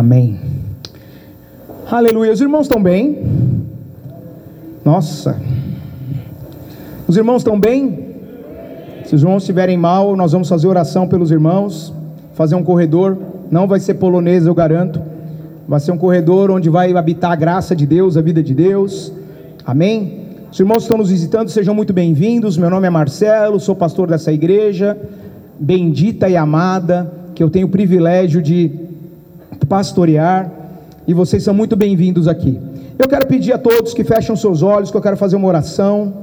Amém. Aleluia. Os irmãos estão bem? Nossa. Os irmãos estão bem? Se os irmãos estiverem mal, nós vamos fazer oração pelos irmãos, fazer um corredor. Não vai ser polonês, eu garanto. Vai ser um corredor onde vai habitar a graça de Deus, a vida de Deus. Amém? Os irmãos que estão nos visitando, sejam muito bem-vindos. Meu nome é Marcelo, sou pastor dessa igreja bendita e amada, que eu tenho o privilégio de pastorear, e vocês são muito bem-vindos aqui. Eu quero pedir a todos que fechem seus olhos, que eu quero fazer uma oração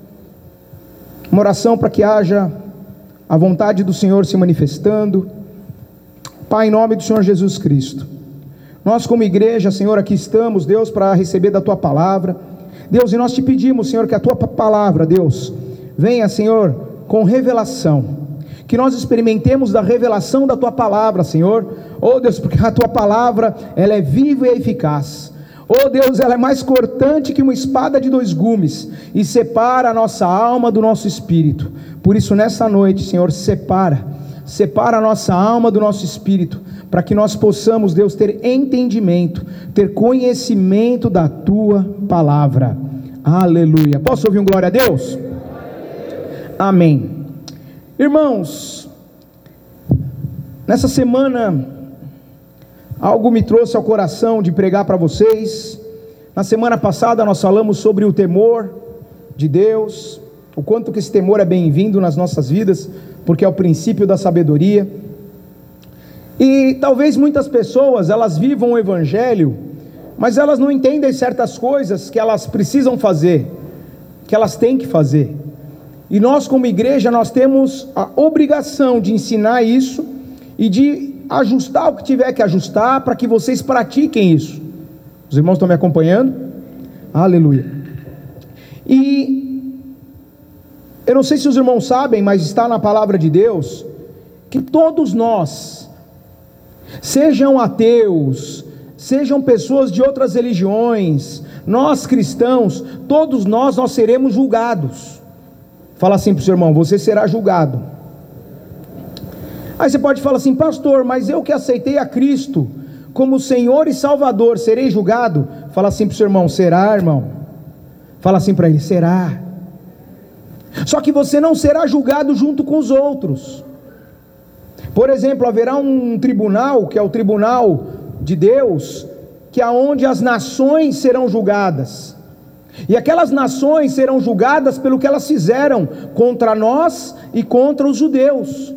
para que haja a vontade do Senhor se manifestando. Pai, em nome do Senhor Jesus Cristo, nós como igreja, Senhor, aqui estamos, Deus, para receber da Tua palavra, Deus, e nós te pedimos, Senhor, que a Tua palavra, Deus, venha, Senhor, com revelação, que nós experimentemos da revelação da Tua palavra, Senhor, oh Deus, porque a Tua palavra, ela é viva e eficaz, oh Deus, ela é mais cortante que uma espada de 2 gumes, e separa a nossa alma do nosso espírito. Por isso nessa noite, Senhor, separa a nossa alma do nosso espírito, para que nós possamos, Deus, ter entendimento, ter conhecimento da Tua palavra. Aleluia. Posso ouvir um glória a Deus? Amém. Irmãos, nessa semana, algo me trouxe ao coração de pregar para vocês. Na semana passada nós falamos sobre o temor de Deus, o quanto que esse temor é bem-vindo nas nossas vidas, porque é o princípio da sabedoria. E talvez muitas pessoas, elas vivam o Evangelho, mas elas não entendem certas coisas que elas precisam fazer, que elas têm que fazer. E nós como igreja, nós temos a obrigação de ensinar isso e de ajustar o que tiver que ajustar para que vocês pratiquem isso. Os irmãos estão me acompanhando? Aleluia. E eu não sei se os irmãos sabem, mas está na palavra de Deus, que todos nós, sejam ateus, sejam pessoas de outras religiões, nós cristãos, todos nós seremos julgados. Fala assim para o seu irmão: você será julgado. Aí você pode falar assim: pastor, mas eu que aceitei a Cristo como Senhor e Salvador, serei julgado? Fala assim para o seu irmão: será, irmão? Fala assim para ele: será. Só que você não será julgado junto com os outros. Por exemplo, haverá um tribunal, que é o tribunal de Deus, que é onde as nações serão julgadas. E aquelas nações serão julgadas pelo que elas fizeram contra nós e contra os judeus.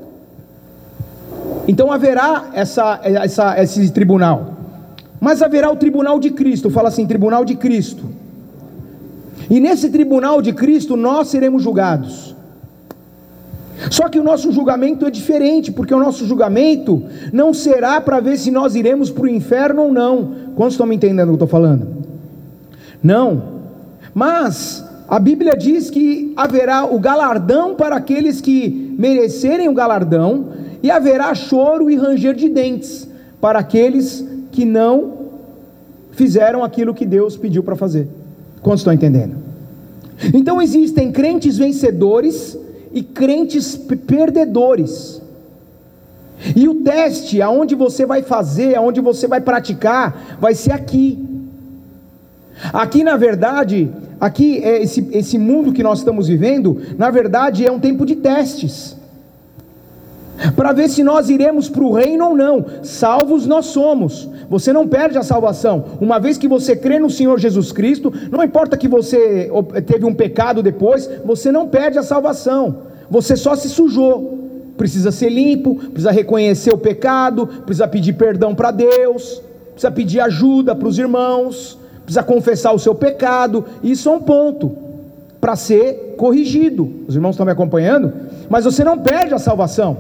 Então haverá esse tribunal. Mas haverá o tribunal de Cristo. Fala assim: tribunal de Cristo. E nesse tribunal de Cristo nós seremos julgados. Só que o nosso julgamento é diferente, porque o nosso julgamento não será para ver se nós iremos para o inferno ou não. Quantos estão me entendendo o que eu estou falando? Não, mas a Bíblia diz que haverá o galardão para aqueles que merecerem o galardão, e haverá choro e ranger de dentes para aqueles que não fizeram aquilo que Deus pediu para fazer. Quantos estão entendendo? Então existem crentes vencedores e crentes perdedores, e o teste aonde você vai fazer, aonde você vai praticar, vai ser aqui. Aqui na verdade, aqui é esse mundo que nós estamos vivendo, na verdade é um tempo de testes, para ver se nós iremos para o reino ou não. Salvos nós somos, você não perde a salvação, uma vez que você crê no Senhor Jesus Cristo, não importa que você teve um pecado depois, você não perde a salvação, você só se sujou, precisa ser limpo, precisa reconhecer o pecado, precisa pedir perdão para Deus, precisa pedir ajuda para os irmãos, precisa confessar o seu pecado. Isso é um ponto para ser corrigido. Os irmãos estão me acompanhando? Mas você não perde a salvação.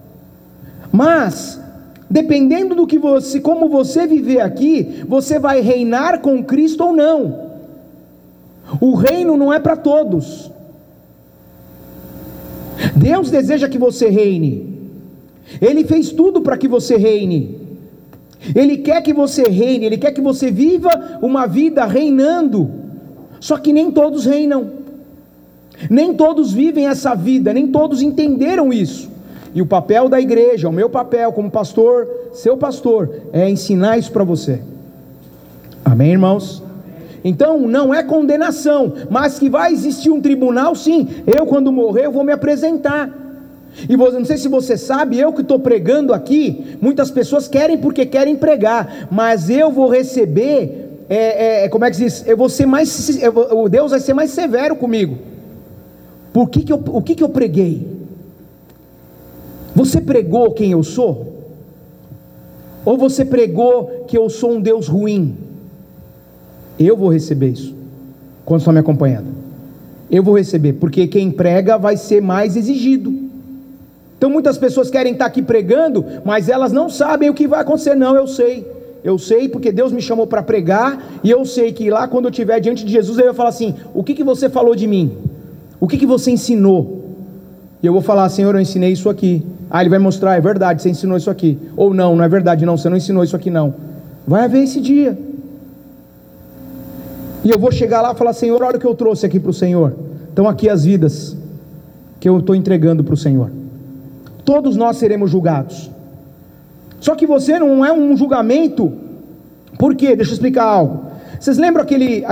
Mas dependendo do que como você viver aqui, você vai reinar com Cristo ou não. O reino não é para todos. Deus deseja que você reine. Ele fez tudo para que você reine. Ele quer que você reine, Ele quer que você viva uma vida reinando. Só que nem todos reinam, nem todos vivem essa vida, nem todos entenderam isso. E o papel da igreja, o meu papel como pastor, seu pastor, é ensinar isso para você. Amém, irmãos? Então não é condenação, mas que vai existir um tribunal, sim. Eu, quando morrer, eu vou me apresentar. E não sei se você sabe, eu que estou pregando aqui, muitas pessoas querem porque querem pregar, mas eu vou receber, como é que se diz? Eu vou ser mais, Deus vai ser mais severo comigo. O que eu preguei? Você pregou quem eu sou? Ou você pregou que eu sou um Deus ruim? Eu vou receber isso. Quando estão me acompanhando, eu vou receber, porque quem prega vai ser mais exigido. Então muitas pessoas querem estar aqui pregando, mas elas não sabem o que vai acontecer. Não, eu sei porque Deus me chamou para pregar, e eu sei que lá quando eu estiver diante de Jesus, Ele vai falar assim: o que você falou de mim? O que você ensinou? E eu vou falar: Senhor, eu ensinei isso aqui. Ah, Ele vai mostrar: é verdade, você ensinou isso aqui. Ou não é verdade, não, você não ensinou isso aqui não. Vai haver esse dia. E eu vou chegar lá e falar: Senhor, olha o que eu trouxe aqui para o Senhor. Estão aqui as vidas que eu estou entregando para o Senhor. Todos nós seremos julgados. Só que você não é um julgamento. Por quê? Deixa eu explicar algo. Vocês lembram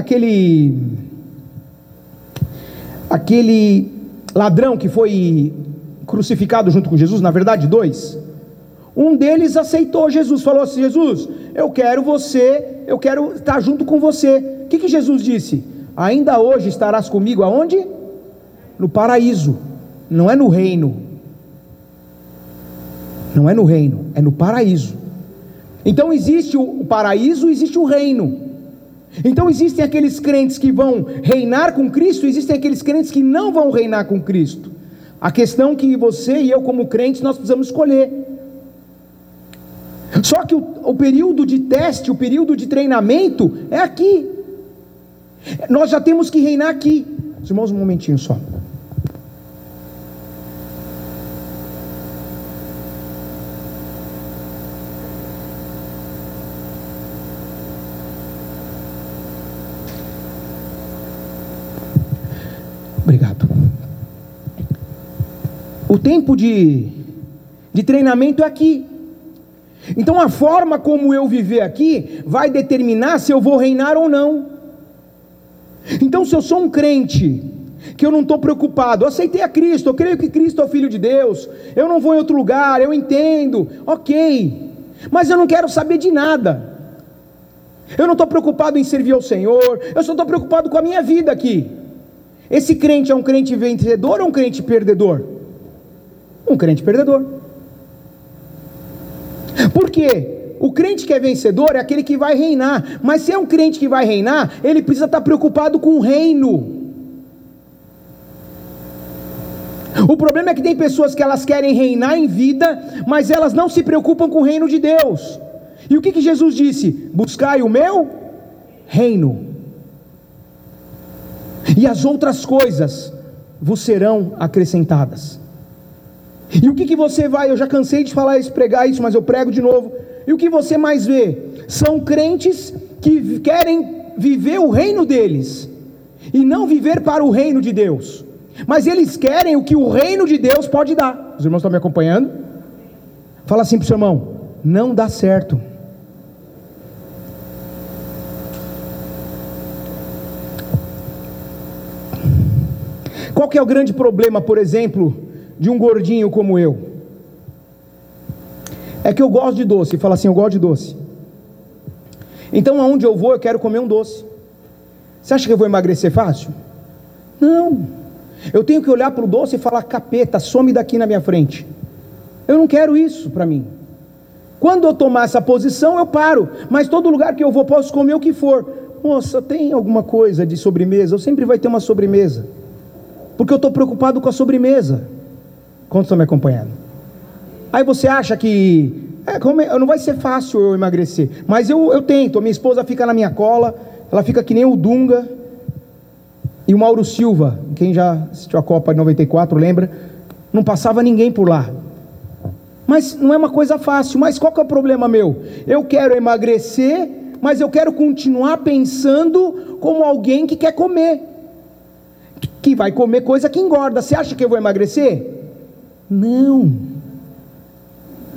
aquele ladrão que foi crucificado junto com Jesus? Na verdade, dois. Um deles aceitou Jesus, falou assim: Jesus, eu quero estar junto com você. O que Jesus disse? Ainda hoje estarás comigo aonde? No paraíso. Não é no reino. Não é no reino, é no paraíso. Então existe o paraíso, existe o reino. Então existem aqueles crentes que vão reinar com Cristo, existem aqueles crentes que não vão reinar com Cristo. A questão que você e eu como crentes nós precisamos escolher. Só que o período de teste, o período de treinamento é aqui. Nós já temos que reinar aqui. Os irmãos, um momentinho só. Obrigado. O tempo de treinamento é aqui. Então a forma como eu viver aqui vai determinar se eu vou reinar ou não. Então se eu sou um crente que eu não estou preocupado, eu aceitei a Cristo, eu creio que Cristo é o Filho de Deus, eu não vou em outro lugar, eu entendo, ok, mas eu não quero saber de nada. Eu não estou preocupado em servir ao Senhor, eu só estou preocupado com a minha vida aqui. Esse crente é um crente vencedor ou um crente perdedor? Um crente perdedor. Por quê? O crente que é vencedor é aquele que vai reinar. Mas se é um crente que vai reinar, ele precisa estar preocupado com o reino. O problema é que tem pessoas que elas querem reinar em vida, mas elas não se preocupam com o reino de Deus. E o que Jesus disse? Buscai o meu reino, e as outras coisas vos serão acrescentadas. E o que você vai, eu já cansei de falar isso, pregar isso, mas eu prego de novo. E o que você mais vê? São crentes que querem viver o reino deles, e não viver para o reino de Deus. Mas eles querem o que o reino de Deus pode dar. Os irmãos estão me acompanhando? Fala assim para o seu irmão: não dá certo. Qual que é o grande problema, por exemplo, de um gordinho como eu? É que eu gosto de doce. Fala assim: eu gosto de doce. Então aonde eu vou, eu quero comer um doce. Você acha que eu vou emagrecer fácil? Não. Eu tenho que olhar para o doce e falar: capeta, some daqui na minha frente. Eu não quero isso para mim. Quando eu tomar essa posição, eu paro. Mas todo lugar que eu vou, posso comer o que for. Moça, tem alguma coisa de sobremesa? Eu sempre vai ter uma sobremesa, porque eu estou preocupado com a sobremesa. Quantos estão me acompanhando? Aí você acha que não vai ser fácil eu emagrecer, mas eu tento. A minha esposa fica na minha cola, ela fica que nem o Dunga e o Mauro Silva. Quem já assistiu a Copa de 94 lembra? Não passava ninguém por lá. Mas não é uma coisa fácil. Mas qual que é o problema meu? Eu quero emagrecer, mas eu quero continuar pensando como alguém que quer comer, que vai comer coisa que engorda. Você acha que eu vou emagrecer? Não.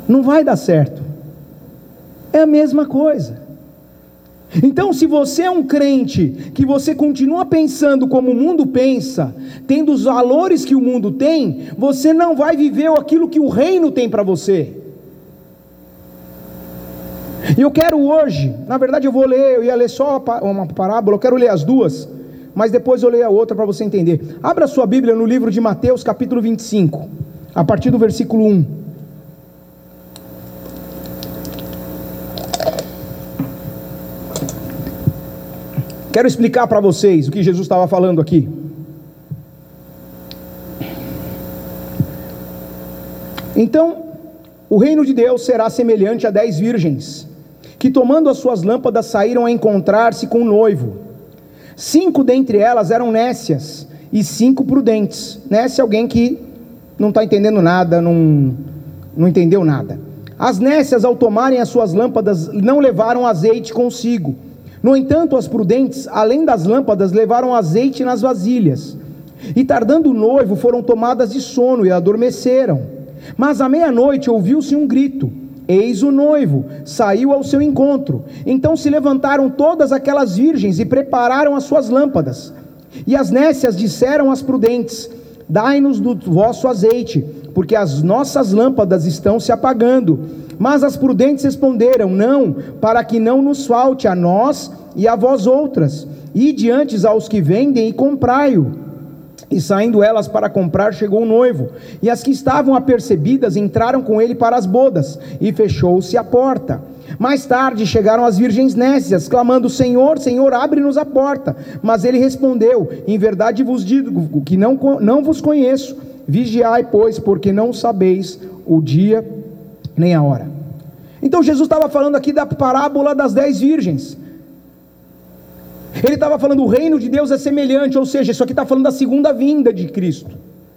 não vai dar certo. É a mesma coisa. Então, se você é um crente, que você continua pensando como o mundo pensa, tendo os valores que o mundo tem, você não vai viver aquilo que o reino tem para você. E eu quero hoje, na verdade eu ia ler só uma parábola, eu quero ler as duas, mas depois eu leio a outra para você entender. Abra sua Bíblia no livro de Mateus, capítulo 25, a partir do versículo 1. Quero explicar para vocês o que Jesus estava falando aqui. Então, o reino de Deus será semelhante a 10 virgens, que tomando as suas lâmpadas saíram a encontrar-se com o noivo. 5 dentre elas eram nécias, e 5 prudentes. Nécia é alguém que não está entendendo nada, não entendeu nada. As nécias, ao tomarem as suas lâmpadas, não levaram azeite consigo. No entanto, as prudentes, além das lâmpadas, levaram azeite nas vasilhas. E tardando o noivo, foram tomadas de sono e adormeceram. Mas à meia-noite ouviu-se um grito: eis o noivo, saiu ao seu encontro. Então se levantaram todas aquelas virgens e prepararam as suas lâmpadas. E as nécias disseram às prudentes: dai-nos do vosso azeite, porque as nossas lâmpadas estão se apagando. Mas as prudentes responderam: não, para que não nos falte a nós e a vós outras. Ide antes aos que vendem e comprai-o. E saindo elas para comprar, chegou o noivo. E as que estavam apercebidas entraram com ele para as bodas, e fechou-se a porta. Mais tarde chegaram as virgens nécias, clamando: Senhor, Senhor, abre-nos a porta. Mas ele respondeu: em verdade vos digo que não vos conheço. Vigiai, pois, porque não sabeis o dia nem a hora. Então Jesus estava falando aqui da parábola das 10 virgens. Ele estava falando: o reino de Deus é semelhante, ou seja, isso aqui está falando da segunda vinda de Cristo.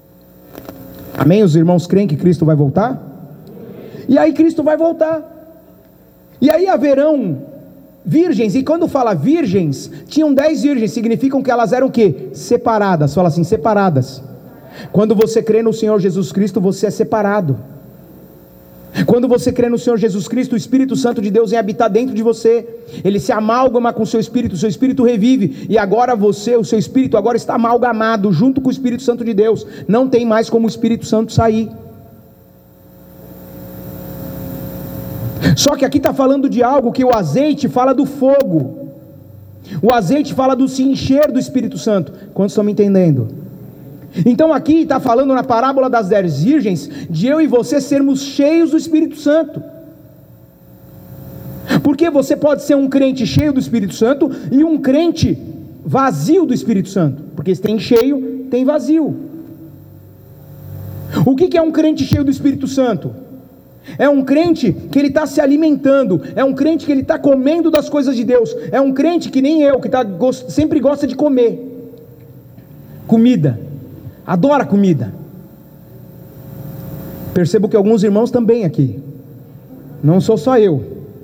Amém? Os irmãos creem que Cristo vai voltar? E aí Cristo vai voltar. E aí haverão virgens, e quando fala virgens, tinham 10 virgens, significam que elas eram o quê? Separadas. Fala assim: separadas. Quando você crê no Senhor Jesus Cristo, você é separado. Quando você crê no Senhor Jesus Cristo, o Espírito Santo de Deus vem habitar dentro de você. Ele se amalgama com o seu espírito revive, e agora o seu espírito agora está amalgamado junto com o Espírito Santo de Deus. Não tem mais como o Espírito Santo sair. Só que aqui está falando de algo que o azeite fala do fogo, o azeite fala do se encher do Espírito Santo. Quantos estão me entendendo? Então aqui está falando na parábola das 10 virgens, de eu e você sermos cheios do Espírito Santo. Porque você pode ser um crente cheio do Espírito Santo e um crente vazio do Espírito Santo. Porque se tem cheio, tem vazio. O que é um crente cheio do Espírito Santo? É um crente que ele está se alimentando, é um crente que ele está comendo das coisas de Deus, é um crente que nem eu, que sempre gosta de comer comida, adora comida. Percebo que alguns irmãos também aqui, não sou só eu.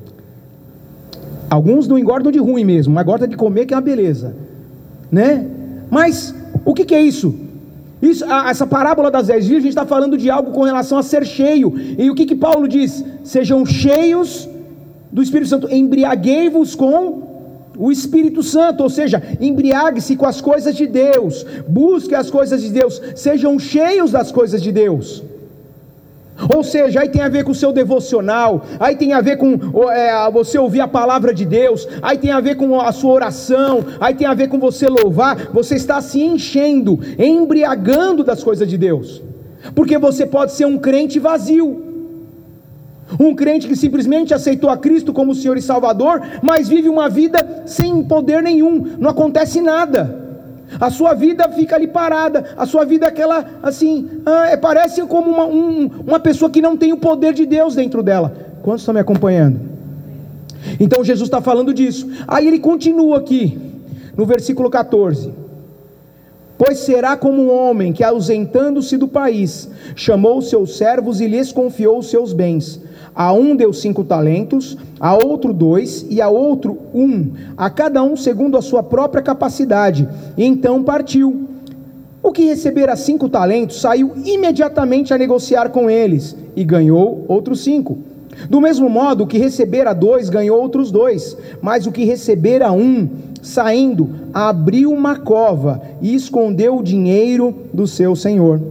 Alguns não engordam de ruim mesmo, mas gostam de comer, que é uma beleza, né? Mas o que é isso? Essa parábola das 10 virgens está falando de algo com relação a ser cheio. E o que Paulo diz? Sejam cheios do Espírito Santo, embriaguei-vos com o Espírito Santo, ou seja, embriague-se com as coisas de Deus, busque as coisas de Deus, sejam cheios das coisas de Deus. Ou seja, aí tem a ver com o seu devocional, aí tem a ver com você ouvir a palavra de Deus, aí tem a ver com a sua oração, aí tem a ver com você louvar. Você está se enchendo, embriagando das coisas de Deus, porque você pode ser um crente vazio, um crente que simplesmente aceitou a Cristo como Senhor e Salvador, mas vive uma vida sem poder nenhum, não acontece nada. A sua vida fica ali parada, a sua vida é aquela assim, parece como uma pessoa que não tem o poder de Deus dentro dela. Quantos estão me acompanhando? Então Jesus está falando disso. Aí ele continua aqui, no versículo 14: pois será como um homem que, ausentando-se do país, chamou os seus servos e lhes confiou os seus bens. A um deu 5 talentos, a outro 2, e a outro 1, a cada um segundo a sua própria capacidade, e então partiu. O que recebera 5 talentos saiu imediatamente a negociar com eles e ganhou outros 5. Do mesmo modo, o que recebera 2 ganhou outros 2, mas o que recebera 1, saindo, abriu uma cova e escondeu o dinheiro do seu senhor.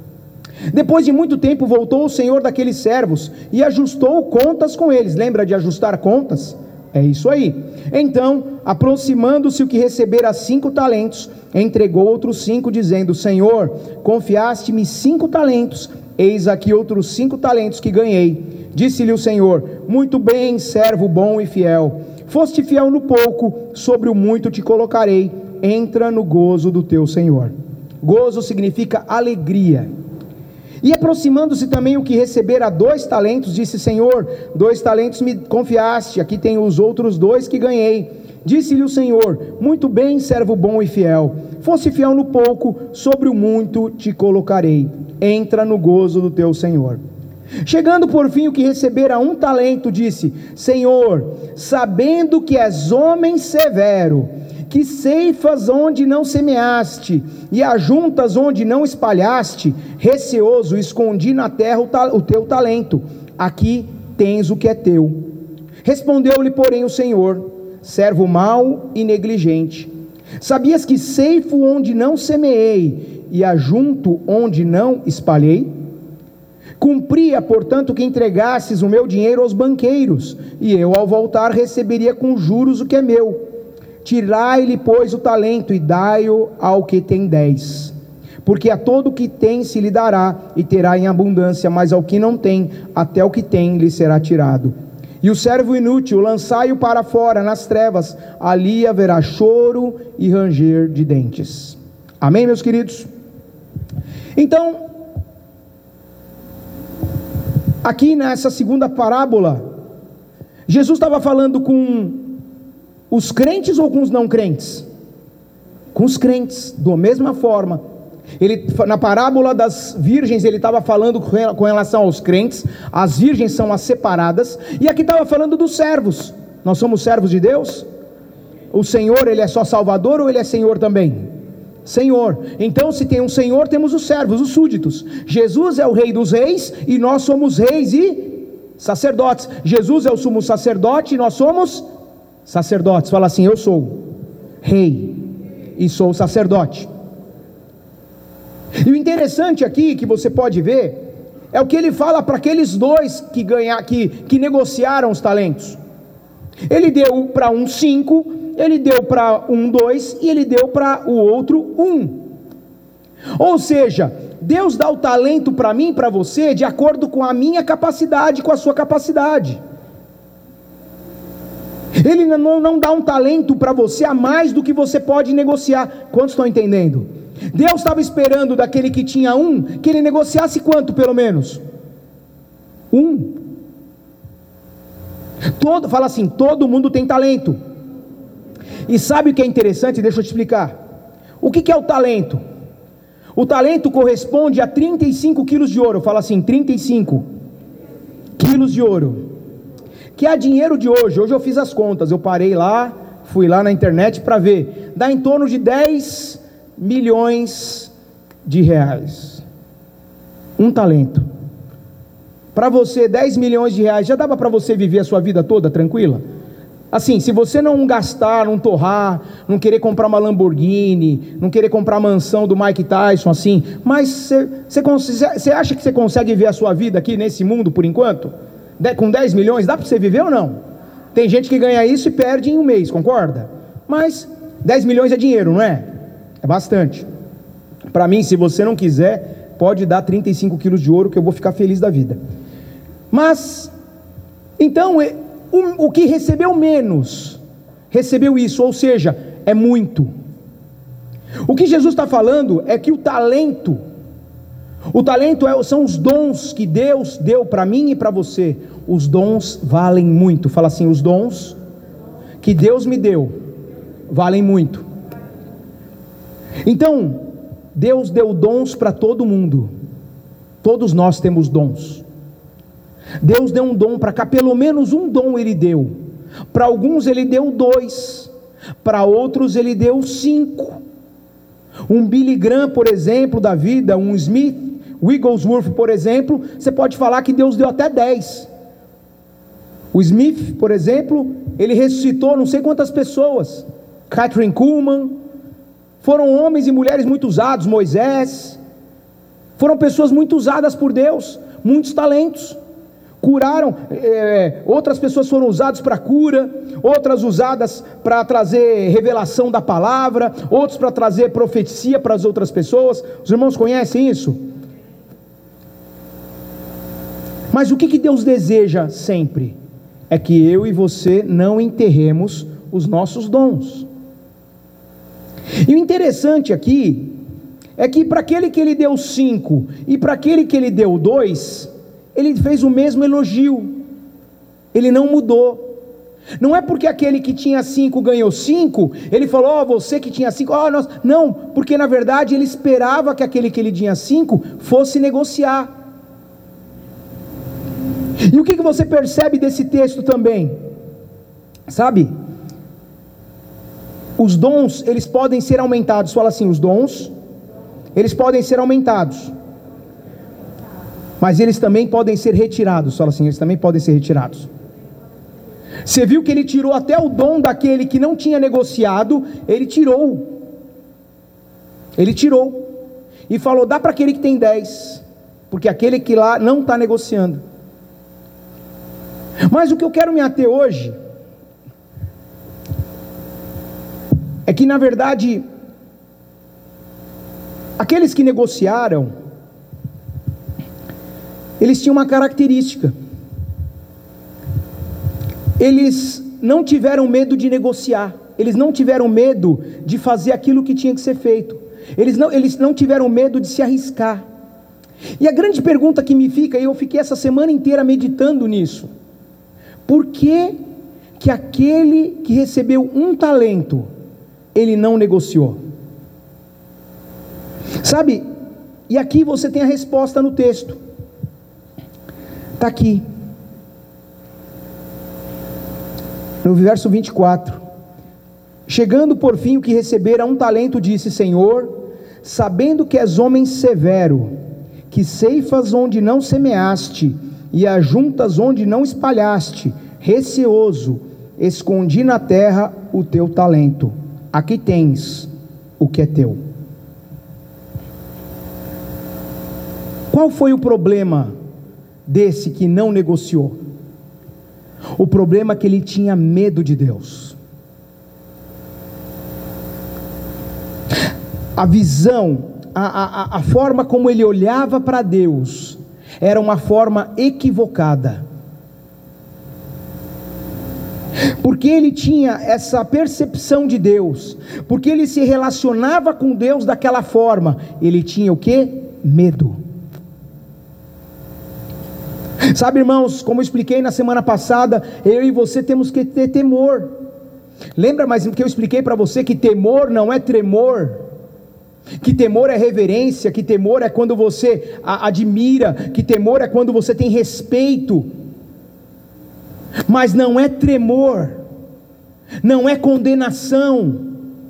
Depois de muito tempo voltou o senhor daqueles servos e ajustou contas com eles. Lembra de ajustar contas? É isso aí. Então, aproximando-se o que recebera 5 talentos, entregou outros 5, dizendo: Senhor, confiaste-me 5 talentos, eis aqui outros 5 talentos que ganhei. Disse-lhe o Senhor: muito bem, servo bom e fiel, foste fiel no pouco, sobre o muito te colocarei, entra no gozo do teu Senhor. Gozo significa alegria. E aproximando-se também o que recebera 2 talentos, disse: Senhor, 2 talentos me confiaste, aqui tenho os outros 2 que ganhei. Disse-lhe o Senhor: muito bem, servo bom e fiel, foste fiel no pouco, sobre o muito te colocarei, entra no gozo do teu Senhor. Chegando por fim o que recebera 1 talento, disse: Senhor, sabendo que és homem severo, que ceifas onde não semeaste, e ajuntas onde não espalhaste, receoso escondi na terra o teu talento, aqui tens o que é teu. Respondeu-lhe, porém, o Senhor: servo mau e negligente, sabias que ceifo onde não semeei, e ajunto onde não espalhei? Cumpria, portanto, que entregasses o meu dinheiro aos banqueiros, e eu, ao voltar, receberia com juros o que é meu. Tirai-lhe, pois, o talento, e dai-o ao que tem 10. Porque a todo o que tem se lhe dará, e terá em abundância, mas ao que não tem, até o que tem lhe será tirado. E o servo inútil, lançai-o para fora, nas trevas, ali haverá choro e ranger de dentes. Amém, meus queridos? Então, aqui nessa segunda parábola, Jesus estava falando com os crentes ou com os não crentes? Com os crentes, da mesma forma. Ele, na parábola das virgens, ele estava falando com relação aos crentes. As virgens são as separadas. E aqui estava falando dos servos. Nós somos servos de Deus? O Senhor, Ele é só Salvador ou Ele é Senhor também? Senhor. Então, se tem um Senhor, temos os servos, os súditos. Jesus é o Rei dos reis e nós somos reis e sacerdotes. Jesus é o sumo sacerdote e nós somos sacerdotes. Fala assim: eu sou rei e sou sacerdote. E o interessante aqui que você pode ver é o que ele fala para aqueles 2 que negociaram os talentos. Ele deu para um 5, ele deu para um 2 e ele deu para o outro 1. Ou seja, Deus dá o talento para mim e para você de acordo com a minha capacidade, com a sua capacidade. Ele não dá um talento para você a mais do que você pode negociar. Quantos estão entendendo? Deus estava esperando daquele que tinha 1, que ele negociasse quanto pelo menos? 1. Fala assim: todo mundo tem talento. E sabe o que é interessante? Deixa eu te explicar. O que é o talento? O talento corresponde a 35 quilos de ouro. Fala assim: 35 quilos de ouro. Que é dinheiro de hoje. Hoje eu fiz as contas, eu parei lá, fui lá na internet para ver. Dá em torno de 10 milhões de reais. Um talento. Para você, 10 milhões de reais, já dava para você viver a sua vida toda tranquila? Assim, se você não gastar, não torrar, não querer comprar uma Lamborghini, não querer comprar a mansão do Mike Tyson, assim, mas você acha que você consegue viver a sua vida aqui nesse mundo por enquanto? Com 10 milhões, dá para você viver ou não? Tem gente que ganha isso e perde em um mês, concorda? Mas 10 milhões é dinheiro, não é? É bastante. Para mim, se você não quiser, pode dar 35 quilos de ouro que eu vou ficar feliz da vida. Mas, então, o que recebeu menos, recebeu isso, ou seja, é muito. O que Jesus está falando é que o talento são os dons que Deus deu para mim e para você. Os dons valem muito. Fala assim: os dons que Deus me deu valem muito. Então, Deus deu dons para todo mundo. Todos nós temos dons. Deus deu um dom para cá, pelo menos um dom Ele deu. Para alguns Ele deu 2, para outros Ele deu 5. Um Billy Graham, por exemplo, da vida, um Smith Wigglesworth, por exemplo, você pode falar que Deus deu até 10. O Smith, por exemplo, ele ressuscitou não sei quantas pessoas. Kathryn Kuhlman, foram homens e mulheres muito usados. Moisés, foram pessoas muito usadas por Deus, muitos talentos, curaram, outras pessoas foram usadas para cura, outras usadas para trazer revelação da palavra, outros para trazer profecia para as outras pessoas. Os irmãos conhecem isso? Mas o que Deus deseja sempre? É que eu e você não enterremos os nossos dons. E o interessante aqui é que para aquele que ele deu 5 e para aquele que ele deu 2, ele fez o mesmo elogio, ele não mudou. Não é porque aquele que tinha 5 ganhou 5, ele falou, você que tinha 5, não, porque na verdade ele esperava que aquele que ele tinha 5 fosse negociar. E o que você percebe desse texto também? Sabe, os dons, eles podem ser aumentados. Fala assim, os dons, eles podem ser aumentados, mas eles também podem ser retirados. Fala assim, eles também podem ser retirados. Você viu que ele tirou até o dom daquele que não tinha negociado, ele tirou, e falou, dá para aquele que tem 10, porque aquele que lá não está negociando. Mas o que eu quero me ater hoje, é que na verdade, aqueles que negociaram, eles tinham uma característica, eles não tiveram medo de negociar, eles não tiveram medo de fazer aquilo que tinha que ser feito, eles não tiveram medo de se arriscar. E a grande pergunta que me fica, e eu fiquei essa semana inteira meditando nisso, por que aquele que recebeu 1 talento, ele não negociou? Sabe, e aqui você tem a resposta no texto, está aqui, no verso 24, chegando por fim o que recebera 1 talento, disse, Senhor, sabendo que és homem severo, que ceifas onde não semeaste, e ajuntas onde não espalhaste, receoso, escondi na terra o teu talento, aqui tens o que é teu. Qual foi o problema desse que não negociou? O problema é que ele tinha medo de Deus. A visão, a forma como ele olhava para Deus, era uma forma equivocada, porque ele tinha essa percepção de Deus, porque ele se relacionava com Deus daquela forma, ele tinha o que? Medo. Sabe, irmãos, como eu expliquei na semana passada, eu e você temos que ter temor. Lembra mais que eu expliquei para você que temor não é tremor, que temor é reverência, que temor é quando você admira, que temor é quando você tem respeito, mas não é tremor, não é condenação.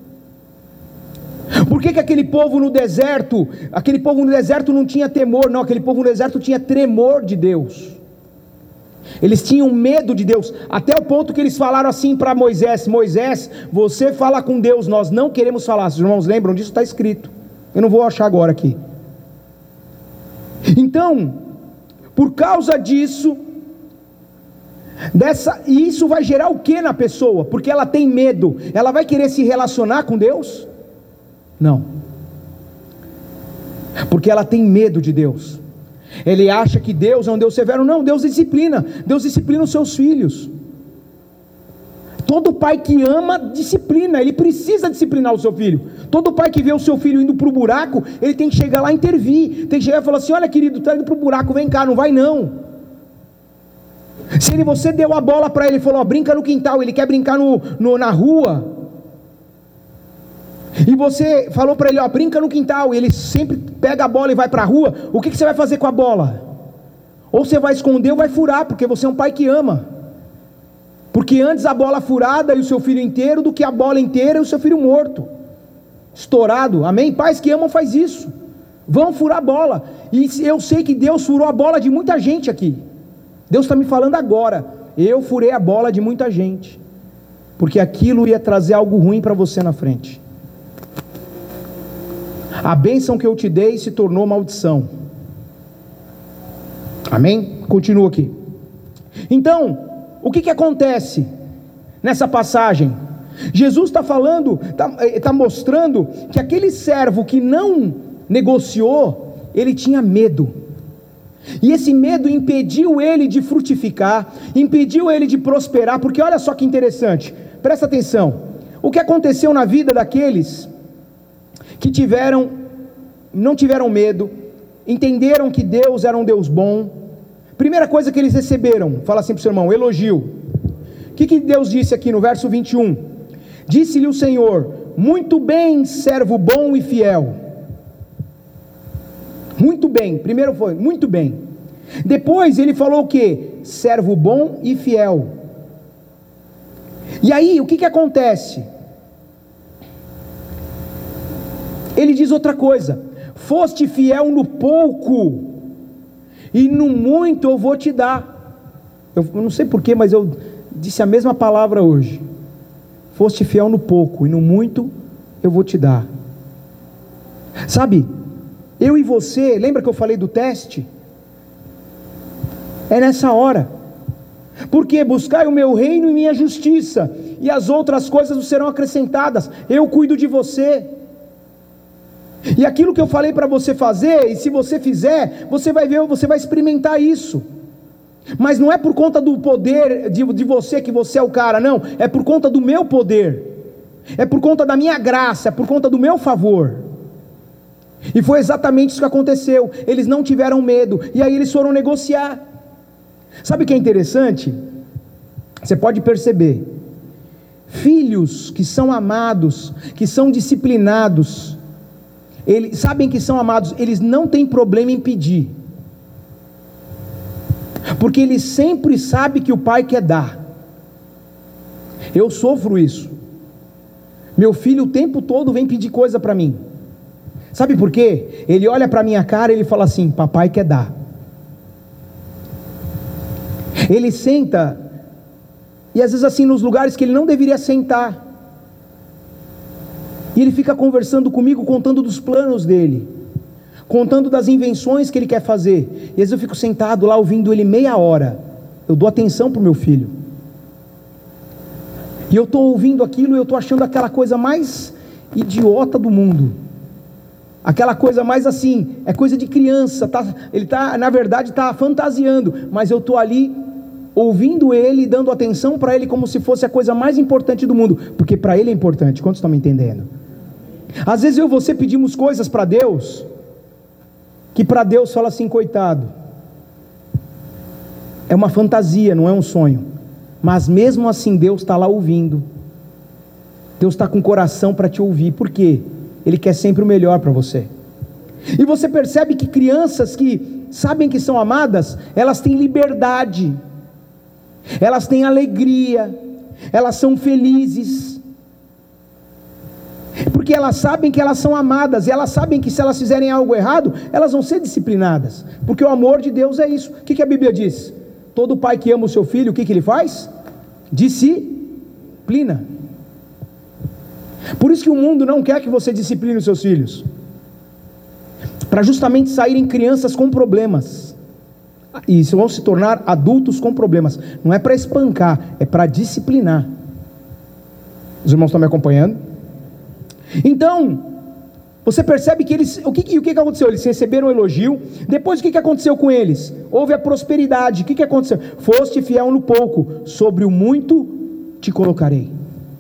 Por que aquele povo no deserto não tinha temor? Não, aquele povo no deserto tinha tremor de Deus, eles tinham medo de Deus, até o ponto que eles falaram assim para Moisés, Moisés, você fala com Deus, nós não queremos falar. Os irmãos lembram disso? Está escrito, eu não vou achar agora aqui. Então, por causa disso, e isso vai gerar o que na pessoa? Porque ela tem medo, ela vai querer se relacionar com Deus? Não, porque ela tem medo de Deus. Ele acha que Deus é um Deus severo. Não, Deus disciplina os seus filhos. Todo pai que ama, disciplina, ele precisa disciplinar o seu filho. Todo pai que vê o seu filho indo para o buraco, ele tem que chegar lá e intervir, tem que chegar e falar assim, olha querido, está indo para o buraco, vem cá, não vai não. Se você deu a bola para ele e falou, brinca no quintal, ele quer brincar na rua, e você falou para ele, brinca no quintal, e ele sempre pega a bola e vai para a rua, o que você vai fazer com a bola? Ou você vai esconder ou vai furar, porque você é um pai que ama, porque antes a bola furada e o seu filho inteiro, do que a bola inteira e o seu filho morto. estourado, amém? Pais que amam faz isso, vão furar a bola, e eu sei que Deus furou a bola de muita gente aqui. Deus está me falando agora, eu furei a bola de muita gente, porque aquilo ia trazer algo ruim para você na frente. A bênção que eu te dei se tornou maldição, amém? Continua aqui. Então, o que acontece nessa passagem? Jesus está falando, está mostrando que aquele servo que não negociou, ele tinha medo, e esse medo impediu ele de frutificar, impediu ele de prosperar, porque olha só que interessante, presta atenção, o que aconteceu na vida daqueles que não tiveram medo, entenderam que Deus era um Deus bom. Primeira coisa que eles receberam, fala assim para o seu irmão, elogio. O que Deus disse aqui no verso 21? Disse-lhe o Senhor: muito bem, servo bom e fiel. Muito bem, primeiro foi, muito bem. Depois ele falou o que? Servo bom e fiel. E aí, o que acontece? Ele diz outra coisa: foste fiel no pouco, e no muito eu vou te dar. Eu não sei porquê, mas eu disse a mesma palavra hoje. Foste fiel no pouco, e no muito eu vou te dar. Sabe, eu e você, lembra que eu falei do teste? É nessa hora. Porque buscai o meu reino e minha justiça, e as outras coisas vos serão acrescentadas. Eu cuido de você. E aquilo que eu falei para você fazer, e se você fizer, você vai ver, você vai experimentar isso. Mas não é por conta do poder de você que você é o cara, não. É por conta do meu poder, é por conta da minha graça, é por conta do meu favor. E foi exatamente isso que aconteceu. Eles não tiveram medo, e aí eles foram negociar. Sabe o que é interessante? Você pode perceber, filhos que são amados, que são disciplinados, eles sabem que são amados, eles não têm problema em pedir, porque eles sempre sabem que o pai quer dar. Eu sofro isso. Meu filho o tempo todo vem pedir coisa para mim. Sabe por quê? Ele olha para minha cara e ele fala assim: papai quer dar. Ele senta, e às vezes assim nos lugares que ele não deveria sentar, e ele fica conversando comigo, contando dos planos dele, contando das invenções que ele quer fazer. E às vezes eu fico sentado lá ouvindo ele meia hora. Eu dou atenção para o meu filho, e eu estou ouvindo aquilo, e eu estou achando aquela coisa mais idiota do mundo, aquela coisa mais assim, é coisa de criança, ele está, na verdade, está fantasiando, mas eu estou ali ouvindo ele, dando atenção para ele como se fosse a coisa mais importante do mundo, porque para ele é importante. Quantos estão me entendendo? Às vezes eu e você pedimos coisas para Deus, que para Deus fala assim: coitado, é uma fantasia, não é um sonho. Mas mesmo assim Deus está lá ouvindo, Deus está com o coração para te ouvir. Por quê? Ele quer sempre o melhor para você. E você percebe que crianças que sabem que são amadas, elas têm liberdade, elas têm alegria, elas são felizes, porque elas sabem que elas são amadas, e elas sabem que se elas fizerem algo errado, elas vão ser disciplinadas, porque o amor de Deus é isso. O que a Bíblia diz? Todo pai que ama o seu filho, o que ele faz? Disciplina. Por isso que o mundo não quer que você discipline os seus filhos, para justamente saírem crianças com problemas, e vão se tornar adultos com problemas. Não é para espancar, é para disciplinar. Os irmãos estão me acompanhando? Então, você percebe que eles, o que aconteceu? Eles receberam o elogio. Depois o que aconteceu com eles? Houve a prosperidade. O que aconteceu? Foste fiel no pouco, sobre o muito te colocarei.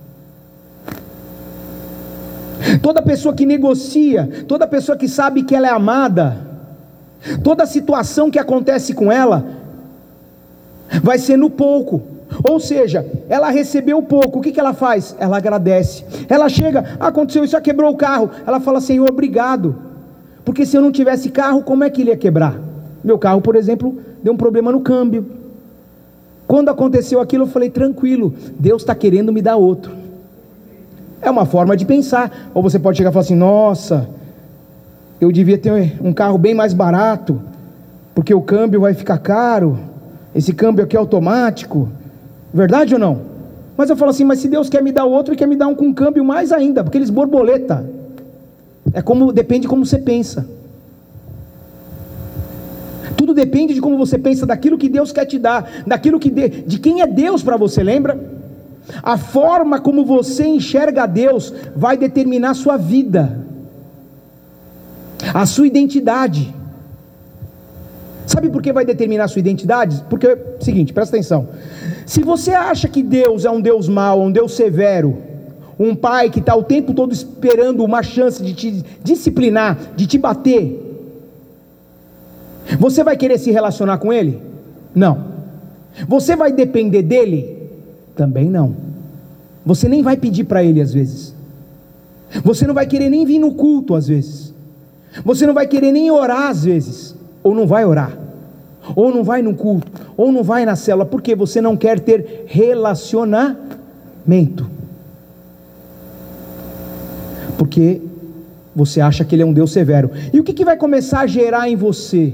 Toda pessoa que negocia, toda pessoa que sabe que ela é amada, toda situação que acontece com ela vai ser no pouco. Ou seja, ela recebeu pouco, o que ela faz? Ela agradece. Ela chega: aconteceu isso, quebrou o carro. Ela fala: Senhor, obrigado, porque se eu não tivesse carro, como é que ele ia quebrar? Meu carro, por exemplo, deu um problema no câmbio. Quando aconteceu aquilo, eu falei: tranquilo, Deus está querendo me dar outro. É uma forma de pensar. Ou você pode chegar e falar assim: nossa, eu devia ter um carro bem mais barato, porque o câmbio vai ficar caro, esse câmbio aqui é automático. Verdade ou não? Mas eu falo assim: mas se Deus quer me dar outro, Ele quer me dar um com câmbio mais ainda, porque eles borboleta. Depende de como você pensa. Tudo depende de como você pensa, daquilo que Deus quer te dar, de quem é Deus para você, lembra? A forma como você enxerga Deus vai determinar a sua vida, a sua identidade. Sabe por que vai determinar a sua identidade? Porque é o seguinte, presta atenção: se você acha que Deus é um Deus mau, um Deus severo, um pai que está o tempo todo esperando uma chance de te disciplinar, de te bater, você vai querer se relacionar com Ele? Não. Você vai depender dEle? Também não. Você nem vai pedir para Ele às vezes. Você não vai querer nem vir no culto às vezes. Você não vai querer nem orar às vezes. Ou não vai orar, ou não vai no culto, ou não vai na célula, porque você não quer ter relacionamento, porque você acha que Ele é um Deus severo. E o que vai começar a gerar em você?